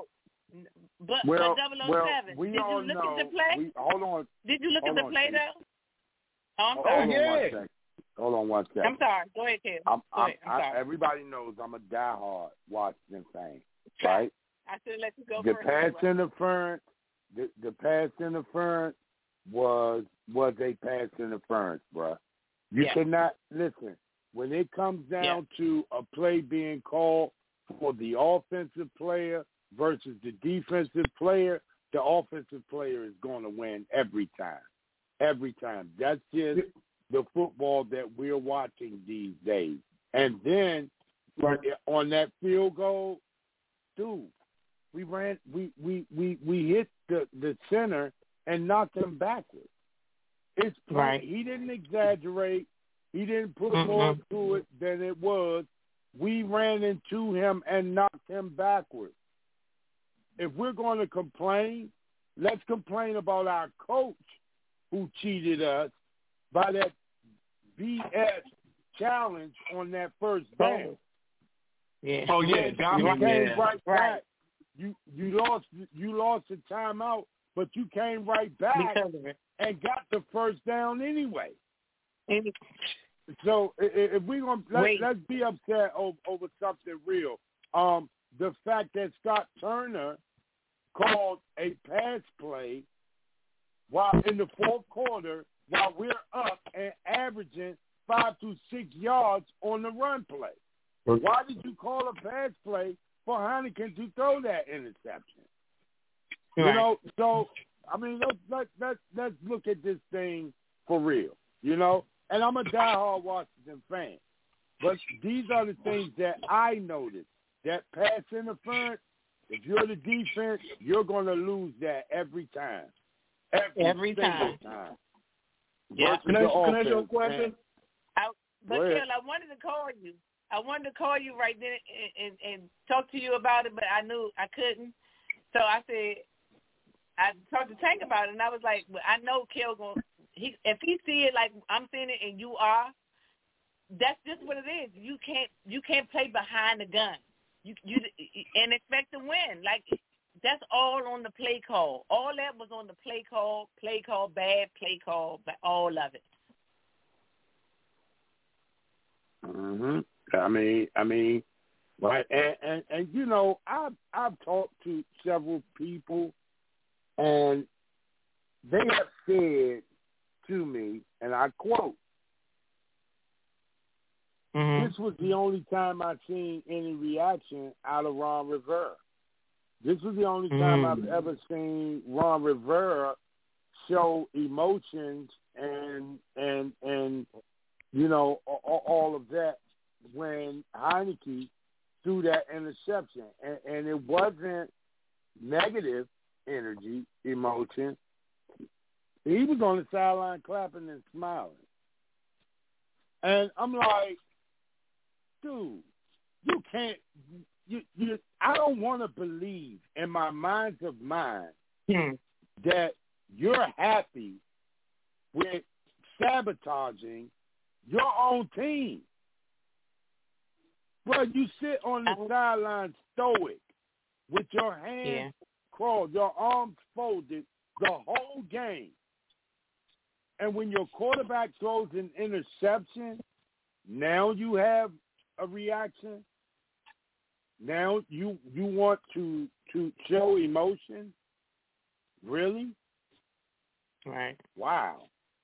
But, Well, but double oh well, seven. we Did all you look know. at the play? We, hold on. Did you look hold at the on, play Chief. though? Oh, I'm Oh, sorry. Hold on yeah. one second. Hold on one second. I'm sorry. Go ahead, Kevin. I'm, Go I'm, ahead. I'm I, sorry. everybody knows I'm a diehard Washington fan, right? I should have let you go The first. pass anyway. interference, the, the pass interference was was a pass interference, bruh. You Yeah. cannot listen when it comes down to a play being called for the offensive player versus the defensive player. The offensive player is going to win every time, every time. That's just the football that we're watching these days. And then Right. on that field goal, dude, we ran, we we we, we hit the, the center and knocked him backwards. It's plain. Right. He didn't exaggerate. He didn't put Mm-mm. more to it than it was. We ran into him and knocked him backwards. If we're going to complain, let's complain about our coach who cheated us by that B S challenge on that first down. Yeah. Oh yeah, You Dominic. came Yeah. right Right. back. You you lost you lost a timeout, but you came right back Because of it. and got the first down anyway. And- So i- i- if we gonna let, Wait. let's be upset over, over something real. Um, the fact that Scott Turner called a pass play while in the fourth quarter, while we're up and averaging five to six yards on the run play. Why did you call a pass play for Heineken to throw that interception? Right. You know, so I mean, let's let's let's let's look at this thing for real. You know, and I'm a diehard Washington fan, but these are the things that I noticed. That pass interference. If you're the defense, you're going to lose that every time. Every, every time. time. Yeah. Can I, can I ask you a question? I, but, Kel, I wanted to call you. I wanted to call you right then and, and, and talk to you about it, but I knew I couldn't. So I said, I talked to Tank about it, and I was like, well, I know Kel going he if he see it like I'm seeing it and you are, that's just what it is. You can't you can't play behind the gun. You you and expect to win. Like that's all on the play call. All that was on the play call, play call, bad play call, but all of it. Mhm. I mean, I mean, right? And, and and you know, I've I've talked to several people, and they have said to me, and I quote, mm-hmm. "This was the only time I've seen any reaction out of Ron Rivera. This was the only time mm. I've ever seen Ron Rivera show emotions and and and you know all, all of that when Heineke threw that interception, and, and it wasn't negative energy, emotion. He was on the sideline clapping and smiling. And I'm like, dude, you can't, you, you, I don't want to believe in my minds of mind hmm. that you're happy with sabotaging your own team. Bro, you sit on the oh. sideline stoic with your hands yeah. crossed, your arms folded the whole game. And when your quarterback throws an interception, now you have a reaction. Now you you want to to show emotion? Really? Right. Wow.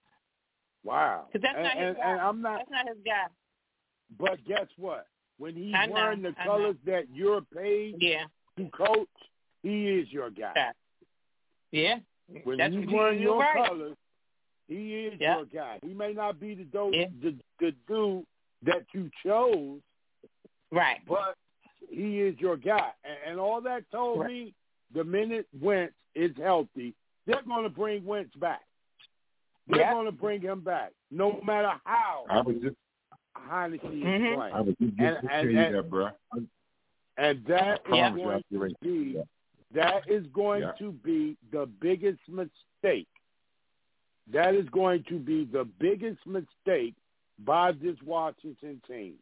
Wow. Because that's and, not his and, guy. and I'm not, that's not his guy. But guess what? When he's I know, wearing the I colors know. that you're paid yeah. to coach, he is your guy. Yeah. When that's he's what wearing you're your right. colors, he is yeah. your guy. He may not be the, do- yeah. the the dude that you chose, right? But he is your guy. And, and all that told right. me, the minute Wentz is healthy, they're going to bring Wentz back. They're yep. going to bring him back, no matter how I was just Heineke is mm-hmm. playing. I was just and, to and, tell you and, that, bro. And that I is going to be that is going yeah. to be the biggest mistake. That is going to be the biggest mistake by this Washington team.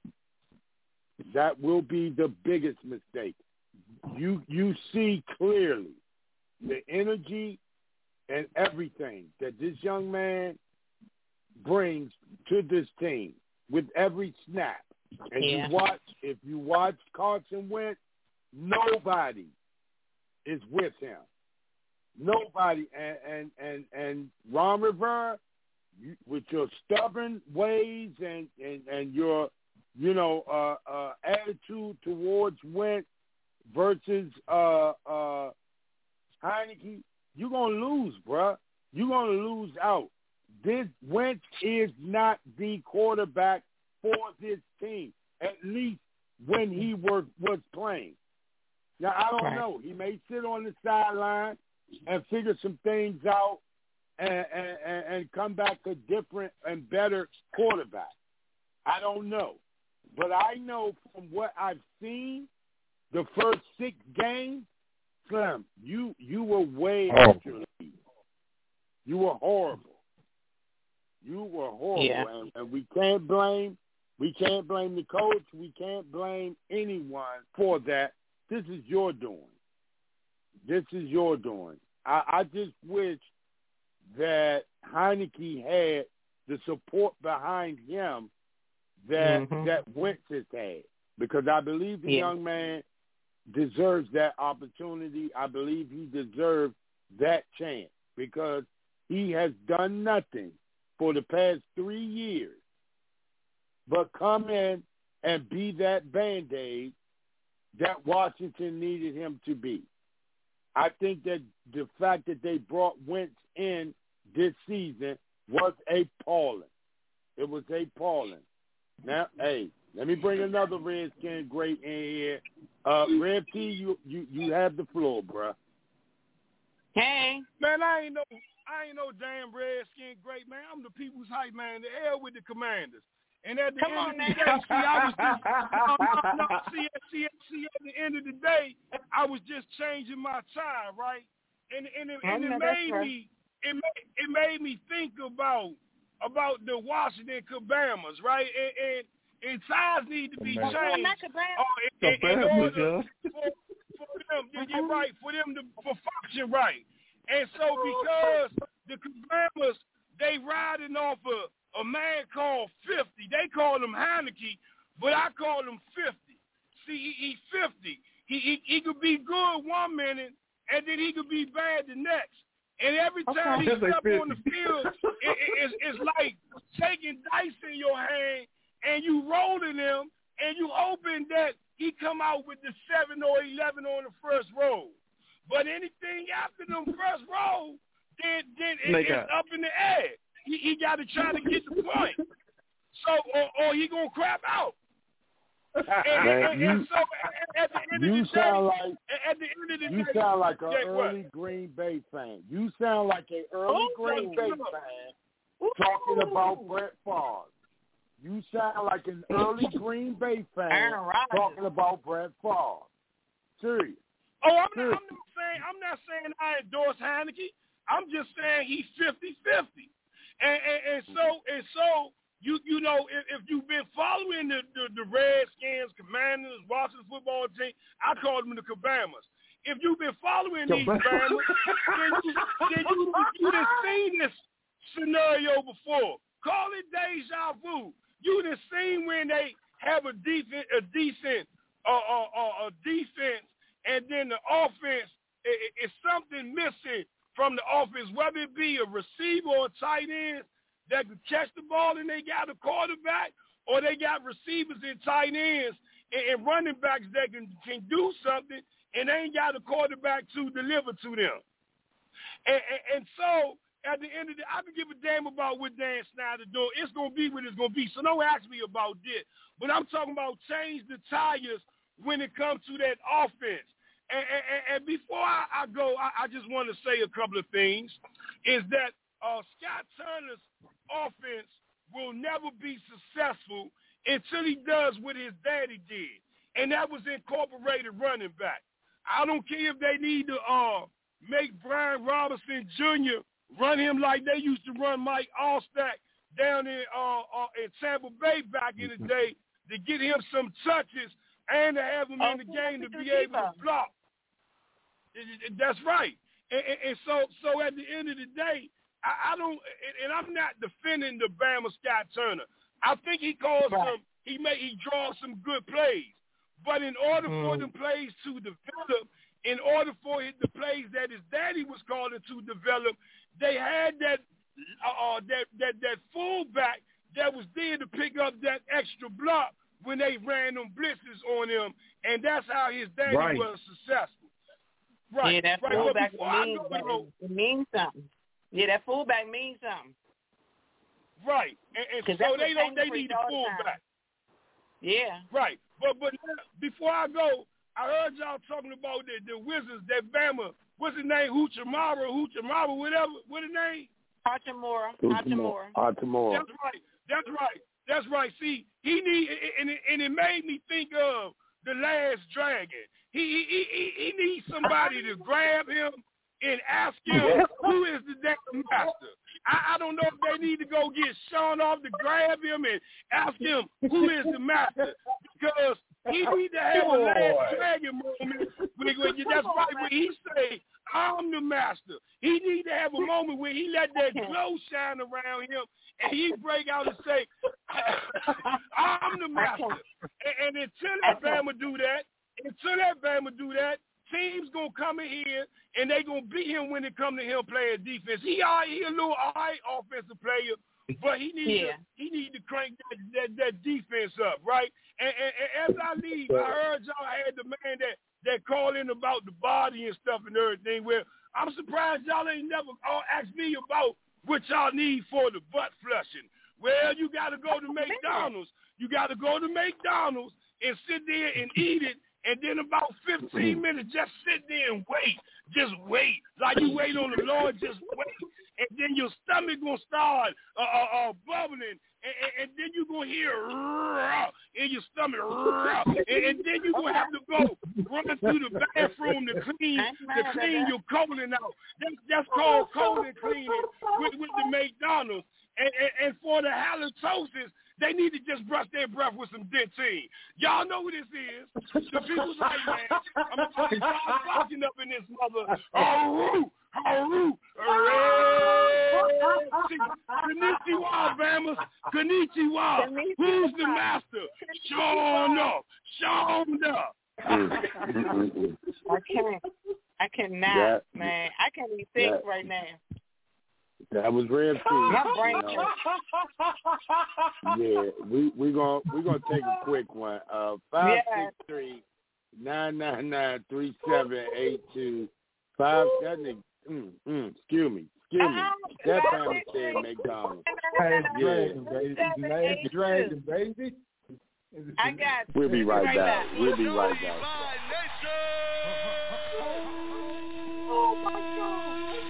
That will be the biggest mistake. You you see clearly the energy and everything that this young man brings to this team with every snap. And yeah. you watch, if you watch Carson Wentz, nobody is with him. Nobody. And and and, and Ron Rivera, you, with your stubborn ways and, and, and your, you know, uh, uh, attitude towards Wentz versus uh, uh, Heineke, you're going to lose, bruh. You're going to lose out. This Wentz is not the quarterback for this team, at least when he was, was playing. Now, I don't right. know. He may sit on the sideline and figure some things out and, and, and come back a different and better quarterback. I don't know. But I know from what I've seen, the first six games, Slim, you, you were way oh. after me. You were horrible. You were horrible. Yeah. And, and we can't blame we can't blame the coach. We can't blame anyone for that. This is your doing. This is your doing. I, I just wish that Heineke had the support behind him that mm-hmm. that Wentz has had, because I believe the yeah. young man deserves that opportunity. I believe he deserves that chance because he has done nothing for the past three years but come in and be that Band-Aid that Washington needed him to be. I think that the fact that they brought Wentz in this season was appalling. It was appalling. Now, hey, let me bring another Redskin great in here. Uh, Red T, you, you you have the floor, bruh. Hey. Man, I ain't no I ain't no damn Redskin great, man. I'm the people's hype, man. The hell with the Commanders. And at the Come end on, of the man. day, see, I was just, no, no, no, see, see, see, at the end of the day, I was just changing my time, right? And and it, and it made me it made, it made me think about about the Washington Commanders, right? And and, and sides need to be Commanders. changed. Uh, in, in, in order for, for them, yeah, yeah, right, for them to for function right. And so because the Commanders, they riding off of a man called fifty. They call him Heineke, but I call him fifty. See, he, he's fifty. He, he he could be good one minute, and then he could be bad the next. And every time Okay. he step on the field, it, it, it's, it's like taking dice in your hand, and you rolling them, and you hoping that he come out with the seven or eleven on the first roll. But anything after them first roll, then then it, it's up in the air. He, he got to try to get the point. So, or, or he gonna crap out. And, Man, and, you, and so, at, at the end you of the sound day, like at the end of the you day, sound like an yeah, early what? Green Bay fan. You sound like an early Oh, Green no, Bay no. fan talking about Brett Favre. You sound like an early Green Bay fan talking about Brett Favre. Serious. Oh, I'm not, I'm not saying I'm not saying I endorse Heineke. I'm just saying he's fifty-fifty. And, and, and so and so you you know if, if you've been following the, the, the Redskins, Commanders, Washington football team, I call them the Commanders. If you've been following these Commanders, then you then you you done seen this scenario before. Call it deja vu. You done seen when they have a decent a decent uh, uh, uh, a defense, and then the offense is something missing from the offense, whether it be a receiver or a tight end that can catch the ball and they got a quarterback, or they got receivers and tight ends and, and running backs that can, can do something and they ain't got a quarterback to deliver to them. And, and, and so at the end of the day, I can give a damn about what Dan Snyder doing. It's going to be what it's going to be. So don't ask me about this. But I'm talking about change the tires when it comes to that offense. And, and, and before I, I go, I, I just want to say a couple of things, is that uh, Scott Turner's offense will never be successful until he does what his daddy did, and that was incorporated running back. I don't care if they need to uh, make Brian Robinson Junior run him like they used to run Mike Allstack down in, uh, uh, in Tampa Bay back in the day to get him some touches and to have him in the game to be able to block. That's right. And, and, and so so at the end of the day, I, I don't, and, and I'm not defending the Bama Scott Turner. I think he calls right. some, he may, he draws some good plays. But in order mm. for the plays to develop, in order for it, the plays that his daddy was calling to develop, they had that uh, that that that fullback that was there to pick up that extra block when they ran them blitzes on him, and that's how his daddy right. was successful. Right, yeah, that right. fullback means, go, it means something. Yeah, that fullback means something. Right, and, and so they don't. They need a fullback. Yeah. Right, but but before I go, I heard y'all talking about the, the Wizards that Bama. What's his name? Huchamara, Huchamara, whatever. What his name? Hachimura. Hachimura. Hachimura. That's right. That's right. That's right. See, he need, and it, and it made me think of the Last Dragon. He he he, he needs somebody to grab him and ask him who is the damn master. I, I don't know if they need to go get Sean off to grab him and ask him who is the master, because he need to have a Last Dragon moment. When, when, that's right. When he say, "I'm the master," he need to have a moment where he let that glow shine around him, and he break out and say, "I'm the master." And, and until Alabama do that. Until that Bama do that, teams gonna come in here and they gonna beat him when it come to him playing defense. He are he a little all right offensive player, but he needs Yeah. to he need to crank that, that that defense up, right? And, and, and as I leave, I heard y'all had the man that that called in about the body and stuff and everything. Well, I'm surprised y'all ain't never all asked me about what y'all need for the butt flushing. Well, you got to go to McDonald's. You got to go to McDonald's and sit there and eat it, and then about fifteen minutes, just sit there and wait. Just wait. Like you wait on the Lord, just wait. And then your stomach going to start uh, uh, uh, bubbling, and, and, and then you're going to hear in your stomach, and, and then you're going to have to go run through the bathroom to clean to clean your colon out. That's, that's called colon cleaning with, with the McDonald's. And, and, and for the halitosis, they need to just brush their breath with some Dentine. Y'all know who this is. The people's like, man, I'm going to start fucking up in this mother. Haru, Haru, Konnichiwa, Bamas. Konnichiwa. Who's the master? Shonda. Shonda. I can't. I cannot, Yeah. man. I can't even think Yeah. right now. That was Rev T. My brain. You know. Yeah, we we gonna we gonna take a quick one. Uh, five six three nine nine nine three seven eight two five. That nigga. Mm, mm, excuse me. Excuse me. That family said McDonald's. Last Yeah. Dragon, baby. Last Dragon, baby. I got. We'll be right right back. back. We'll be right back. Oh my God.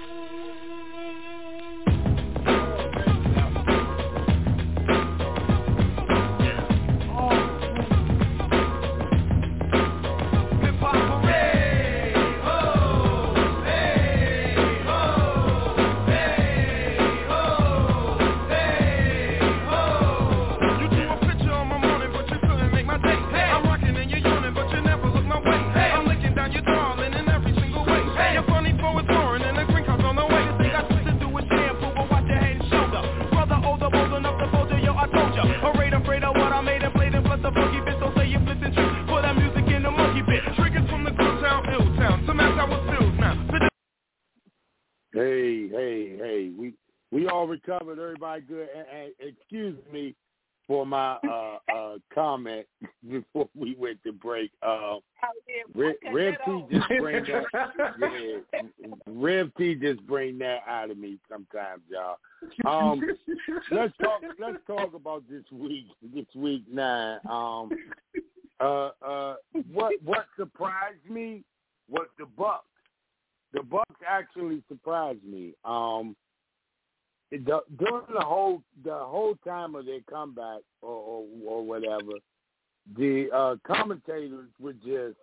Hey, hey, hey! We we all recovered. Everybody good. And, and excuse me for my uh, uh, comment before we went to break. Uh, Rev, Rev T just bring that. Yeah, Rev T just bring that out of me sometimes, y'all. Um, let's talk. Let's talk about this week. This week nine. Um, uh, uh, what what surprised me was the Bucks. The Bucks actually surprised me. Um, the, during the whole the whole time of their comeback or or, or whatever, the uh, commentators were just,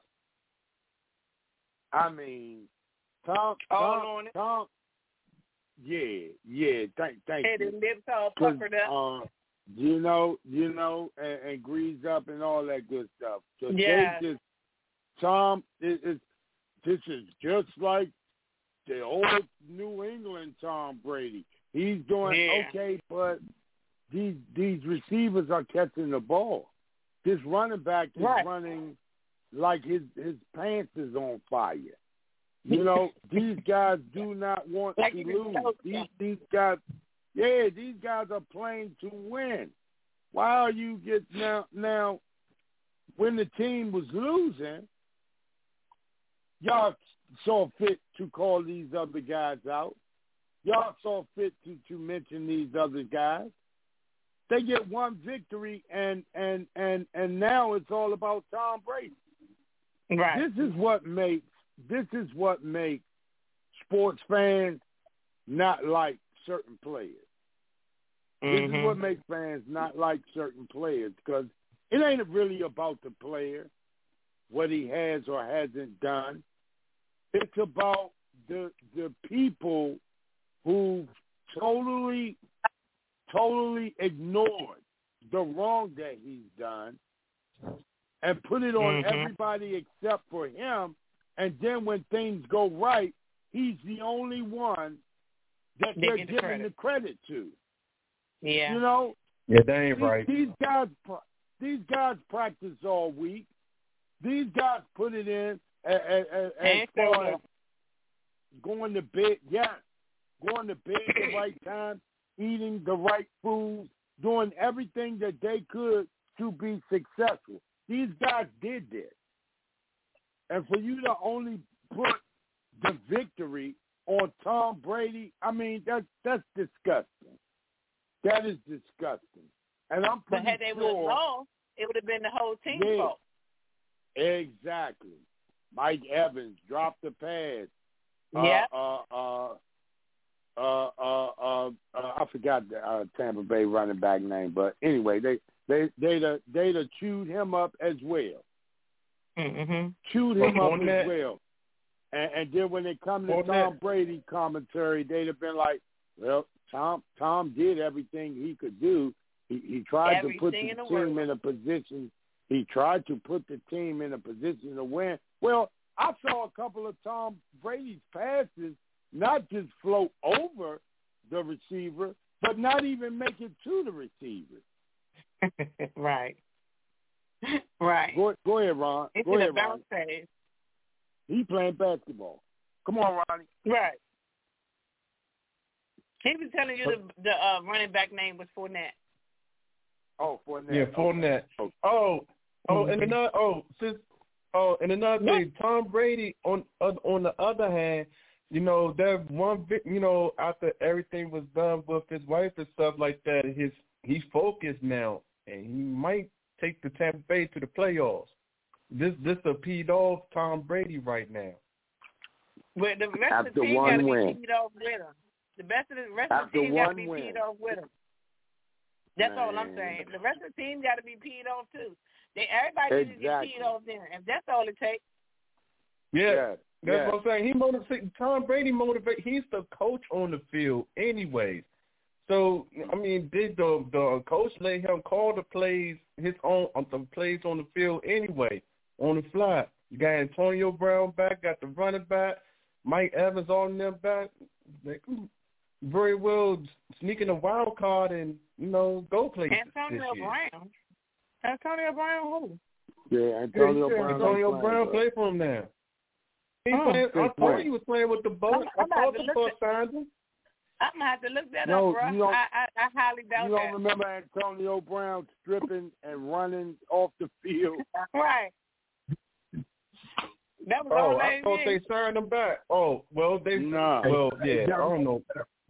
I mean, Tom, Tom, Tom, yeah, yeah. Thank, thank Head you. and lips all puckered up. Uh, you know, you know, and, and greased up and all that good stuff. So Yeah. they just, Tom, it, it's this is just like the old New England Tom Brady. He's doing Yeah. okay, but these these receivers are catching the ball. This running back is Right. running like his his pants is on fire. You know, these guys do not want Like to you lose. know. These these guys, yeah, these guys are playing to win. Why are you get now now? When the team was losing, y'all saw fit to call these other guys out. Y'all saw fit to, to mention these other guys. They get one victory, and and and and now it's all about Tom Brady. Right. This is what makes this is what makes sports fans not like certain players. Mm-hmm. This is what makes fans not like certain players, because it ain't really about the player, what he has or hasn't done. It's about the the people who totally, totally ignored the wrong that he's done and put it on Mm-hmm. everybody except for him. And then when things go right, he's the only one that They they're get the giving credit. the credit to. Yeah. You know, Yeah, that ain't these, right. these guys, these guys practice all week. These guys put it in as, as, as And far so, as going to bed. Yeah, going to bed at the right time. eating the right food, doing everything that they could to be successful. These guys did this. And for you to only put the victory on Tom Brady, I mean, that's, that's disgusting. That is disgusting. And I'm pretty But had they sure, would have lost, it would have been the whole team's yeah, fault. Exactly. Mike Evans dropped the pass. Yeah. Uh, uh, uh, uh, uh, uh, uh, I forgot the uh, Tampa Bay running back name, but anyway, they they they they they'd have chewed him up as well. Mm-hmm. Chewed him Well, up on as that- well. And, and then when they come to On Tom that- Brady commentary, they'd have been like, "Well, Tom Tom did everything he could do. He he tried to put Everything the in the team world. in a position. He tried to put the team in a position to win. Well, I saw a couple of Tom Brady's passes not just float over the receiver, but not even make it to the receiver. Right. Right. Go, go ahead, Ron. It's Go in a ahead, Ron. bounce phase. He playing basketball. Come on, Ronnie. Right. He was telling you the, the uh, running back name was Fournette. Oh, Fournette. Yeah, Fournette. Okay. Oh, oh, and another, oh, since, oh, and another thing, Tom Brady, on uh, on the other hand, you know, that one, bit, you know, after everything was done with his wife and stuff like that, his he's focused now, and he might take the Tampa Bay to the playoffs. This this a peed off Tom Brady right now. But the rest After of the team one got to be win. peed off with him. The best of the rest After of the team got to one be win. peed off with him. That's all I'm Man. saying. The rest of the team got to be peed off too. They everybody needs to Exactly. get peed off then. If that's all it takes. Yeah, Yeah, that's yeah. what I'm saying. He motivates. Tom Brady motivate. He's the coach on the field, anyways. So I mean, did the the coach let him call the plays his own on the plays on the field anyway on the fly? You got Antonio Brown back, got the running back, Mike Evans on them back. They could very well sneak in a wild card and you know go play Antonio this year. Brown. Antonio Brown who? Yeah, Antonio Yeah, Brown. Antonio ain't Brown playing, play for him now. He Oh. playing, I Good thought point. he was playing with the Bucks. I'm- I I'm thought about the to look Bucks at- signed him. I'm gonna have to look that No, up, bro. you don't- I, I I highly doubt You don't that. remember Antonio Brown stripping and running off the field? Right. That was Oh, all I they thought did. they signed him back. Oh, well, they. Nah. Well, yeah, I don't know.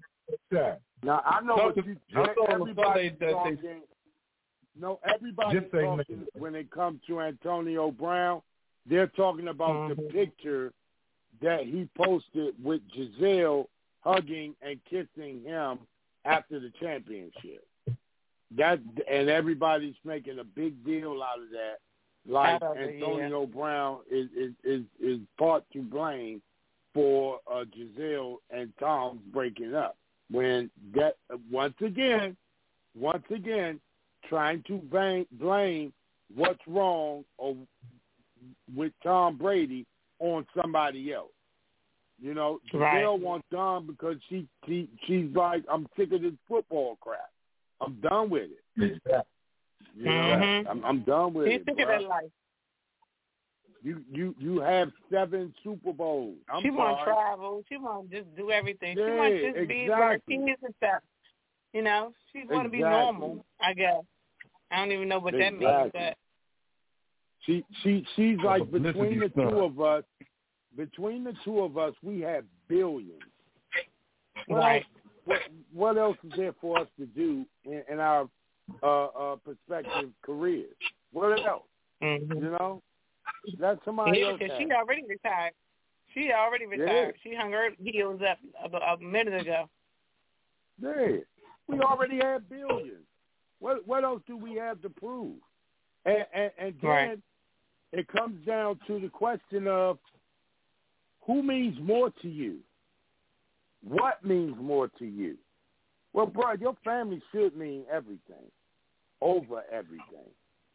Now I know what Something- you. I saw on Everybody's Sunday that they- talking. No, everybody's Just say talking when it comes to Antonio Brown. They're talking about the Mhm. picture that he posted with Giselle hugging and kissing him after the championship. That and everybody's making a big deal out of that. Like Out of it, Antonio Brown is, is is is part to blame for uh, Giselle and Tom breaking up. When that once again, once again, trying to blame, blame what's wrong or, with Tom Brady on somebody else. You know, Right. Giselle wants Tom because she, she she's like, I'm sick of this football crap. I'm done with it. You know, Mhm. I'm, I'm done with She's it. sick of bruh. that life. You you you have seven Super Bowls. I'm she want to sorry. travel. She want to just do everything. she Yeah, want to just be with her exactly. kids and stuff. You know, she want to be Exactly. normal, I guess. I don't even know what that means, Exactly. but She she she's like Publicity between the stunt. two of us. Between the two of us, we have billions. What right. else, what, what else is there for us to do in, in our uh, uh, prospective careers? What else? Mm-hmm. You know, let somebody Yeah, else because have she it. already retired. She already retired. She hung her heels up a, a minute ago. Yeah, we already have billions. What what else do we have to prove? And and, and then Right. it comes down to the question of who means more to you. What means more to you? Well, bro, your family should mean everything over everything.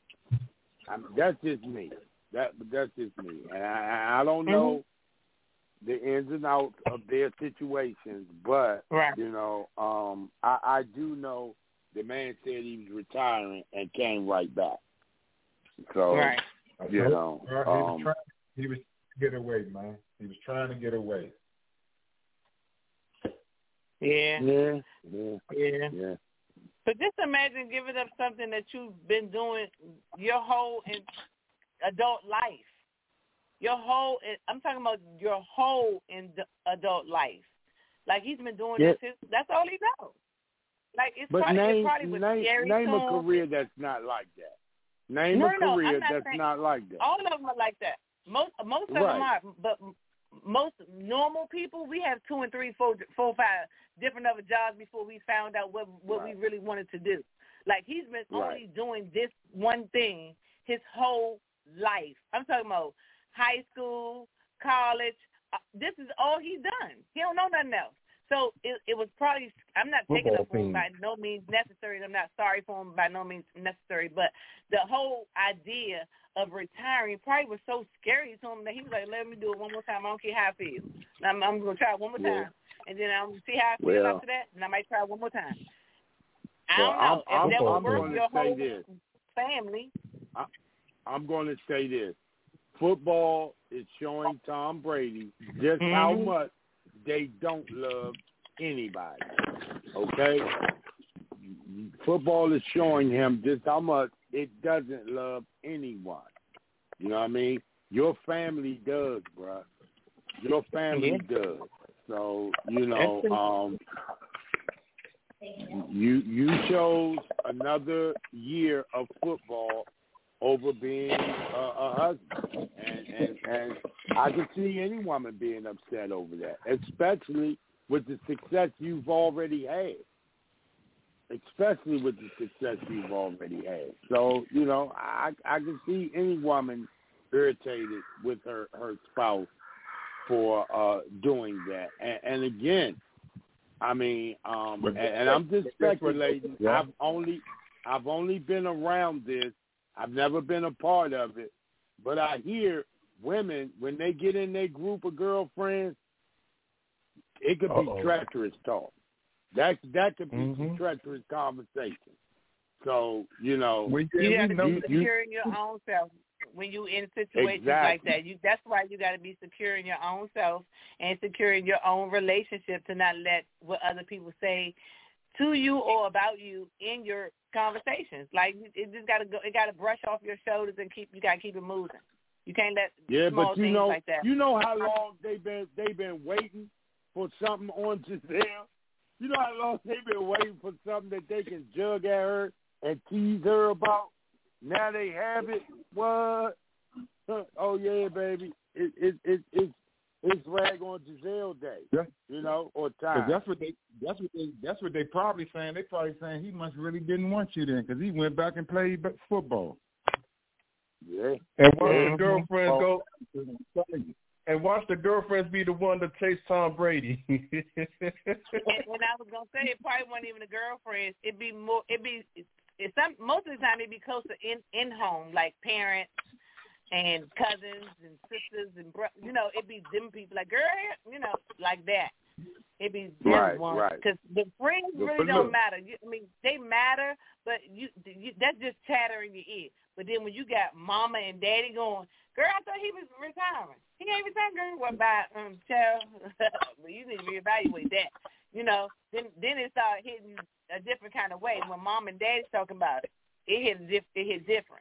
I mean, that's just me. That that's just me, and I, I don't know the ins and outs of their situations, but Right. you know, um, I, I do know the man said he was retiring and came right back. So, Right. you know, He was um, trying. He was trying to get away, man. He was trying to get away. Yeah. Yeah. Yeah. Yeah. Yeah. But just imagine giving up something that you've been doing your whole in adult life. Your whole, I'm talking about your whole in adult life. Like he's been doing yeah. this, his, that's all he knows. Like it's but probably, name, it probably was name, scary name a songs. career that's not like that. Name no, a no, career I'm not that's saying, not like that. All of them are like that. Most most of right. them are, but most normal people, we have two and three, four, four, five different other jobs before we found out what what right. we really wanted to do. Like he's been right. only doing this one thing his whole life. I'm talking about high school, college. Uh, this is all he done. He don't know nothing else. So it, it was probably, I'm not taking up for him by no means necessary. I'm not sorry for him by no means necessary. But the whole idea of retiring probably was so scary to him that he was like, let me do it one more time. I don't care how I feel. I'm, I'm going to try it one more yeah. time. And then I'm going to see how I feel well, after that. And I might try it one more time. I well, don't know. I'm, if that I'm, would work I'm your whole this. family. I, I'm going to say this. Football is showing Tom Brady just mm-hmm. how much they don't love anybody. Okay? Football is showing him just how much it doesn't love anyone. You know what I mean? Your family does, bruh. Your family yeah. does. So, you know, um, you you chose another year of football over being a, a husband. And, and, and I can see any woman being upset over that, especially with the success you've already had. Especially with the success you've already had. So, you know, I I can see any woman irritated with her, her spouse for uh, doing that. And, and again, I mean, um, and, and I'm just speculating. Yeah. I've only I've only been around this. I've never been a part of it. But I hear women, when they get in their group of girlfriends, it could Uh-oh. be treacherous talk. That that could be mm-hmm. some treacherous conversation. So, you know. We, you have to be secure in your own self when you in situations exactly. like that. You That's why you got to be secure in your own self and secure in your own relationship to not let what other people say to you or about you in your conversations. Like, it just got to go. It got to brush off your shoulders and keep. You got to keep it moving. You can't let yeah, small but you things know, like that. You know how long they've been they've been waiting for something on Giselle? You know how long they've been waiting for something that they can jug at her and tease her about? Now they have it. What? Oh, yeah, baby. It, it, it, it's it's rag on Giselle Day, yeah. you know, or time. That's what they that's what they that's what they probably saying. They probably saying he must really didn't want you then because he went back and played football. Yeah. And watch yeah. the girlfriends oh. go. And watch the girlfriends be the one to chase Tom Brady. and, and I was gonna say it probably wasn't even the girlfriends. It'd be more. It'd be. It's some. Most of the time, it'd be closer in in home, like parents and cousins and sisters and bro. You know, it'd be them people like girl. You know, like that. It'd be them right, ones right. because the friends But really look, don't matter. You, I mean, they matter, but you, you that's just chatter in your ear. But then when you got mama and daddy going, girl, I thought he was retiring. He ain't retiring, girl. What about um, child? Well, you need to reevaluate that. You know, then then it started hitting a different kind of way. When mom and daddy's talking about it, it hit diff- it hit different.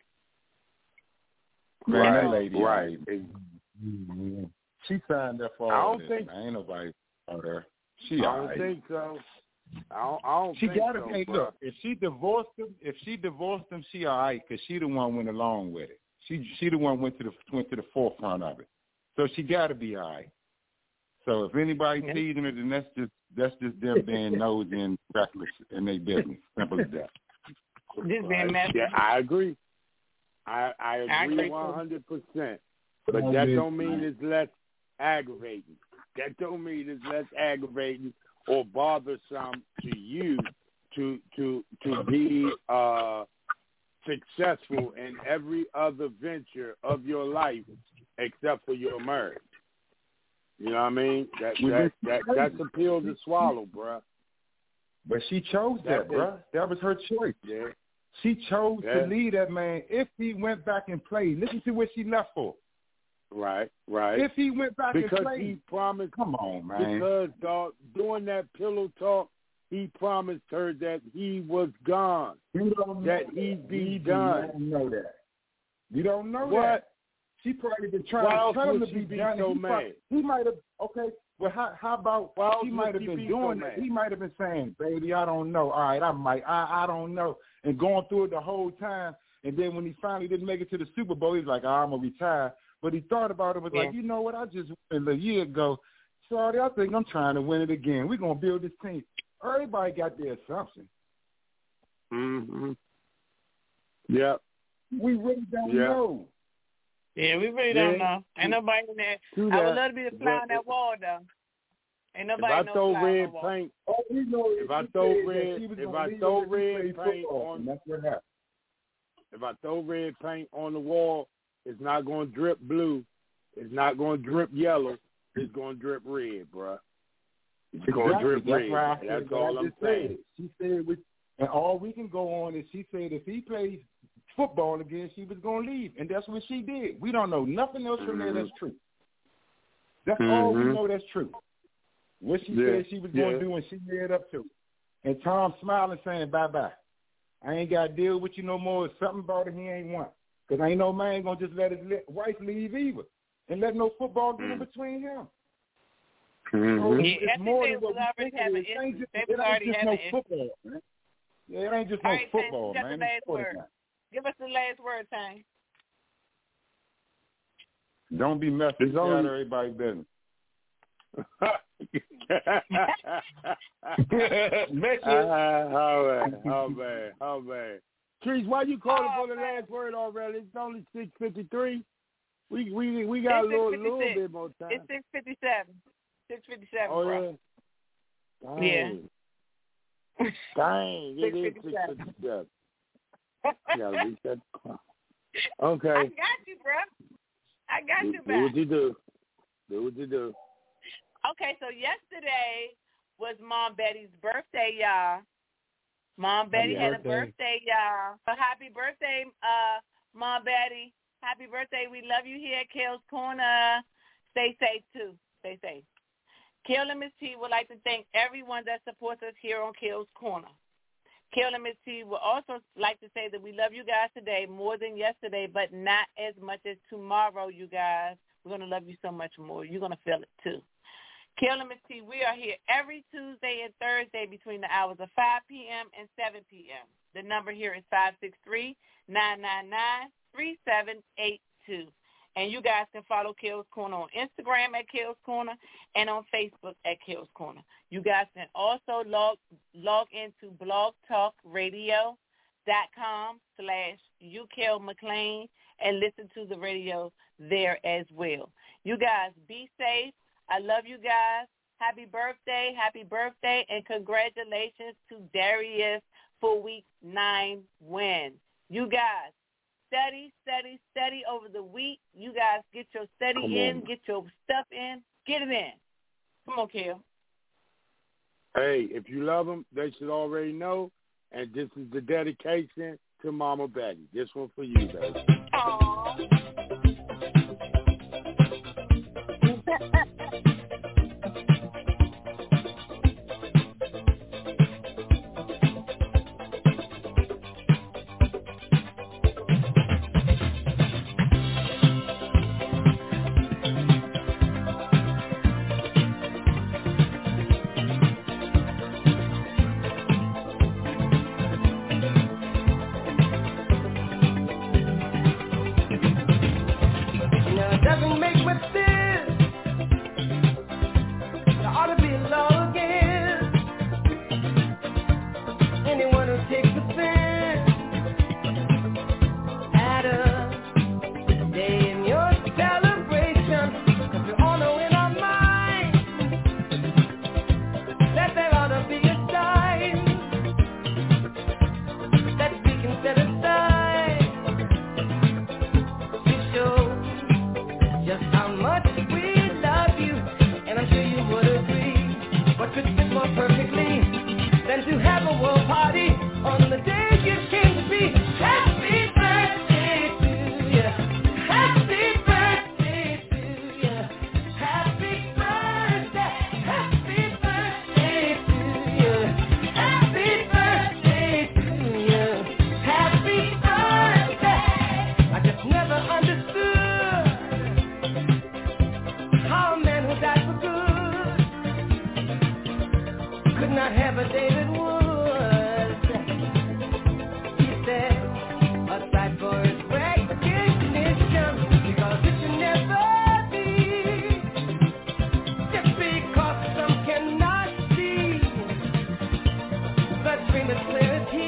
Man, right, that lady, right. Mm-hmm. She signed up for I all don't this. think. I ain't nobody out there. She I all don't right. think so. I don't, I don't she think gotta, so. Hey, bro. look, if she divorced him, if she divorced him, she all right because she the one went along with it. She she the one went to the went to the forefront of it. So she got to be all right. So if anybody Yeah. teasing her, then that's just that's just them being nosy and reckless in their business. Simple as that. Just being messy. Yeah, I agree. I I I agree agree one hundred percent. But that don't mean it's less aggravating. That don't mean it's less aggravating or bothersome to you to to to be uh, successful in every other venture of your life except for your marriage. You know what I mean? That that, that that's a pill to swallow, bruh. But she chose that, That bruh. That was her choice. Yeah. She chose Yeah. to leave that man if he went back and played. Listen to what she left for. Right, right. If he went back because and played, he promised. Come on, man. Because dog, during that pillow talk, he promised her that he was gone. You don't that know he'd that. be You done. don't know that. You don't know what? that. She probably been trying Why to tell him to she be, be done. so he, mad? probably, he might have. Okay. Well, how, how about Why he might have been be doing so that? mad? He might have been saying, "Baby, I don't know. All right, I might. I I don't know," and going through it the whole time. And then when he finally didn't make it to the Super Bowl, he's like, oh, "I'm gonna retire." But he thought about it, was yeah. like, you know what? I just won a year ago. Sorry, I think I'm trying to win it again. We're gonna build this team. Everybody got their assumption. Mm-hmm. Yep. We really don't yep. know. Yeah, we really yeah. don't know. Ain't nobody in there. True I would that. love to be the fly on that wall, though. Ain't nobody if I no throw fly red on the wall. paint, All we know is if I he throw said red, that he was if gonna I leave throw us if he red played paint football, on, and that's what happened. if I throw red paint on the wall, it's not going to drip blue. It's not going to drip yellow. It's going to drip red, bruh. It's Exactly. going to drip That's red. why I That's said all I I'm just saying. said. She said, we, and all we can go on is she said if he plays football again, she was going to leave, and that's what she did. We don't know nothing else from mm-hmm. there that's true. That's mm-hmm. all we know that's true. What she yeah. said she was going to yeah. do, and she led up to. And Tom smiling, saying, bye-bye. I ain't got to deal with you no more. It's something about it he ain't want. Because ain't no man going to just let his wife leave either and let no football get mm-hmm. in between him. Mm-hmm. So it's, Yeah, it's more than what we think it is. It ain't just, it ain't just no football, man. Yeah, it ain't just no right, football, Tang, man. the last word. Now. Give us the last word, Tang. Don't be messing It's with only... everybody's business. uh, oh man, oh man, oh man. Trees, why you calling oh, for the man. last word already? It's only six fifty three. We we we got it's a little, little bit more time. It's six fifty seven. Six fifty seven, oh, bro. Yeah. Dang. Yeah. Dang, it is six six fifty seven. You gotta reset the clock. Okay. I got you, bro. I got do, you do back. what you do. Do what you do. Okay, so yesterday was Mom Betty's birthday, y'all. Mom Betty Happy had birthday. a birthday, y'all. So happy birthday, uh, Mom Betty. Happy birthday. We love you here at Kale's Corner. Stay safe, too. Stay safe. Kale and Miss T would like to thank everyone that supports us here on Kale's Corner. Kale and Miss T would also like to say that we love you guys today more than yesterday, but not as much as tomorrow, you guys. We're going to love you so much more. You're going to feel it, too. Kale and Miss T, we are here every Tuesday and Thursday between the hours of five p.m. and seven p.m. The number here is five six three, nine nine nine, three seven eight two. And you guys can follow Kale's Corner on Instagram at Kale's Corner and on Facebook at Kale's Corner. You guys can also log log into blogtalkradio dot com slash UKaleMcLean and listen to the radio there as well. You guys be safe. I love you guys. Happy birthday, happy birthday, and congratulations to Darius for week nine win. You guys, study, study, study over the week. You guys get your study Come in, on. get your stuff in, get it in. Come on, Kel. Hey, if you love them, they should already know. And this is the dedication to Mama Betty. This one for you, baby. Aww. wherever David was. He said, aside for his recognition, because it can never be, just because some cannot see, the dream is clarity.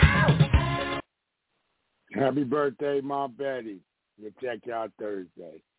Happy birthday, Mom Betty. We'll check you out Thursday.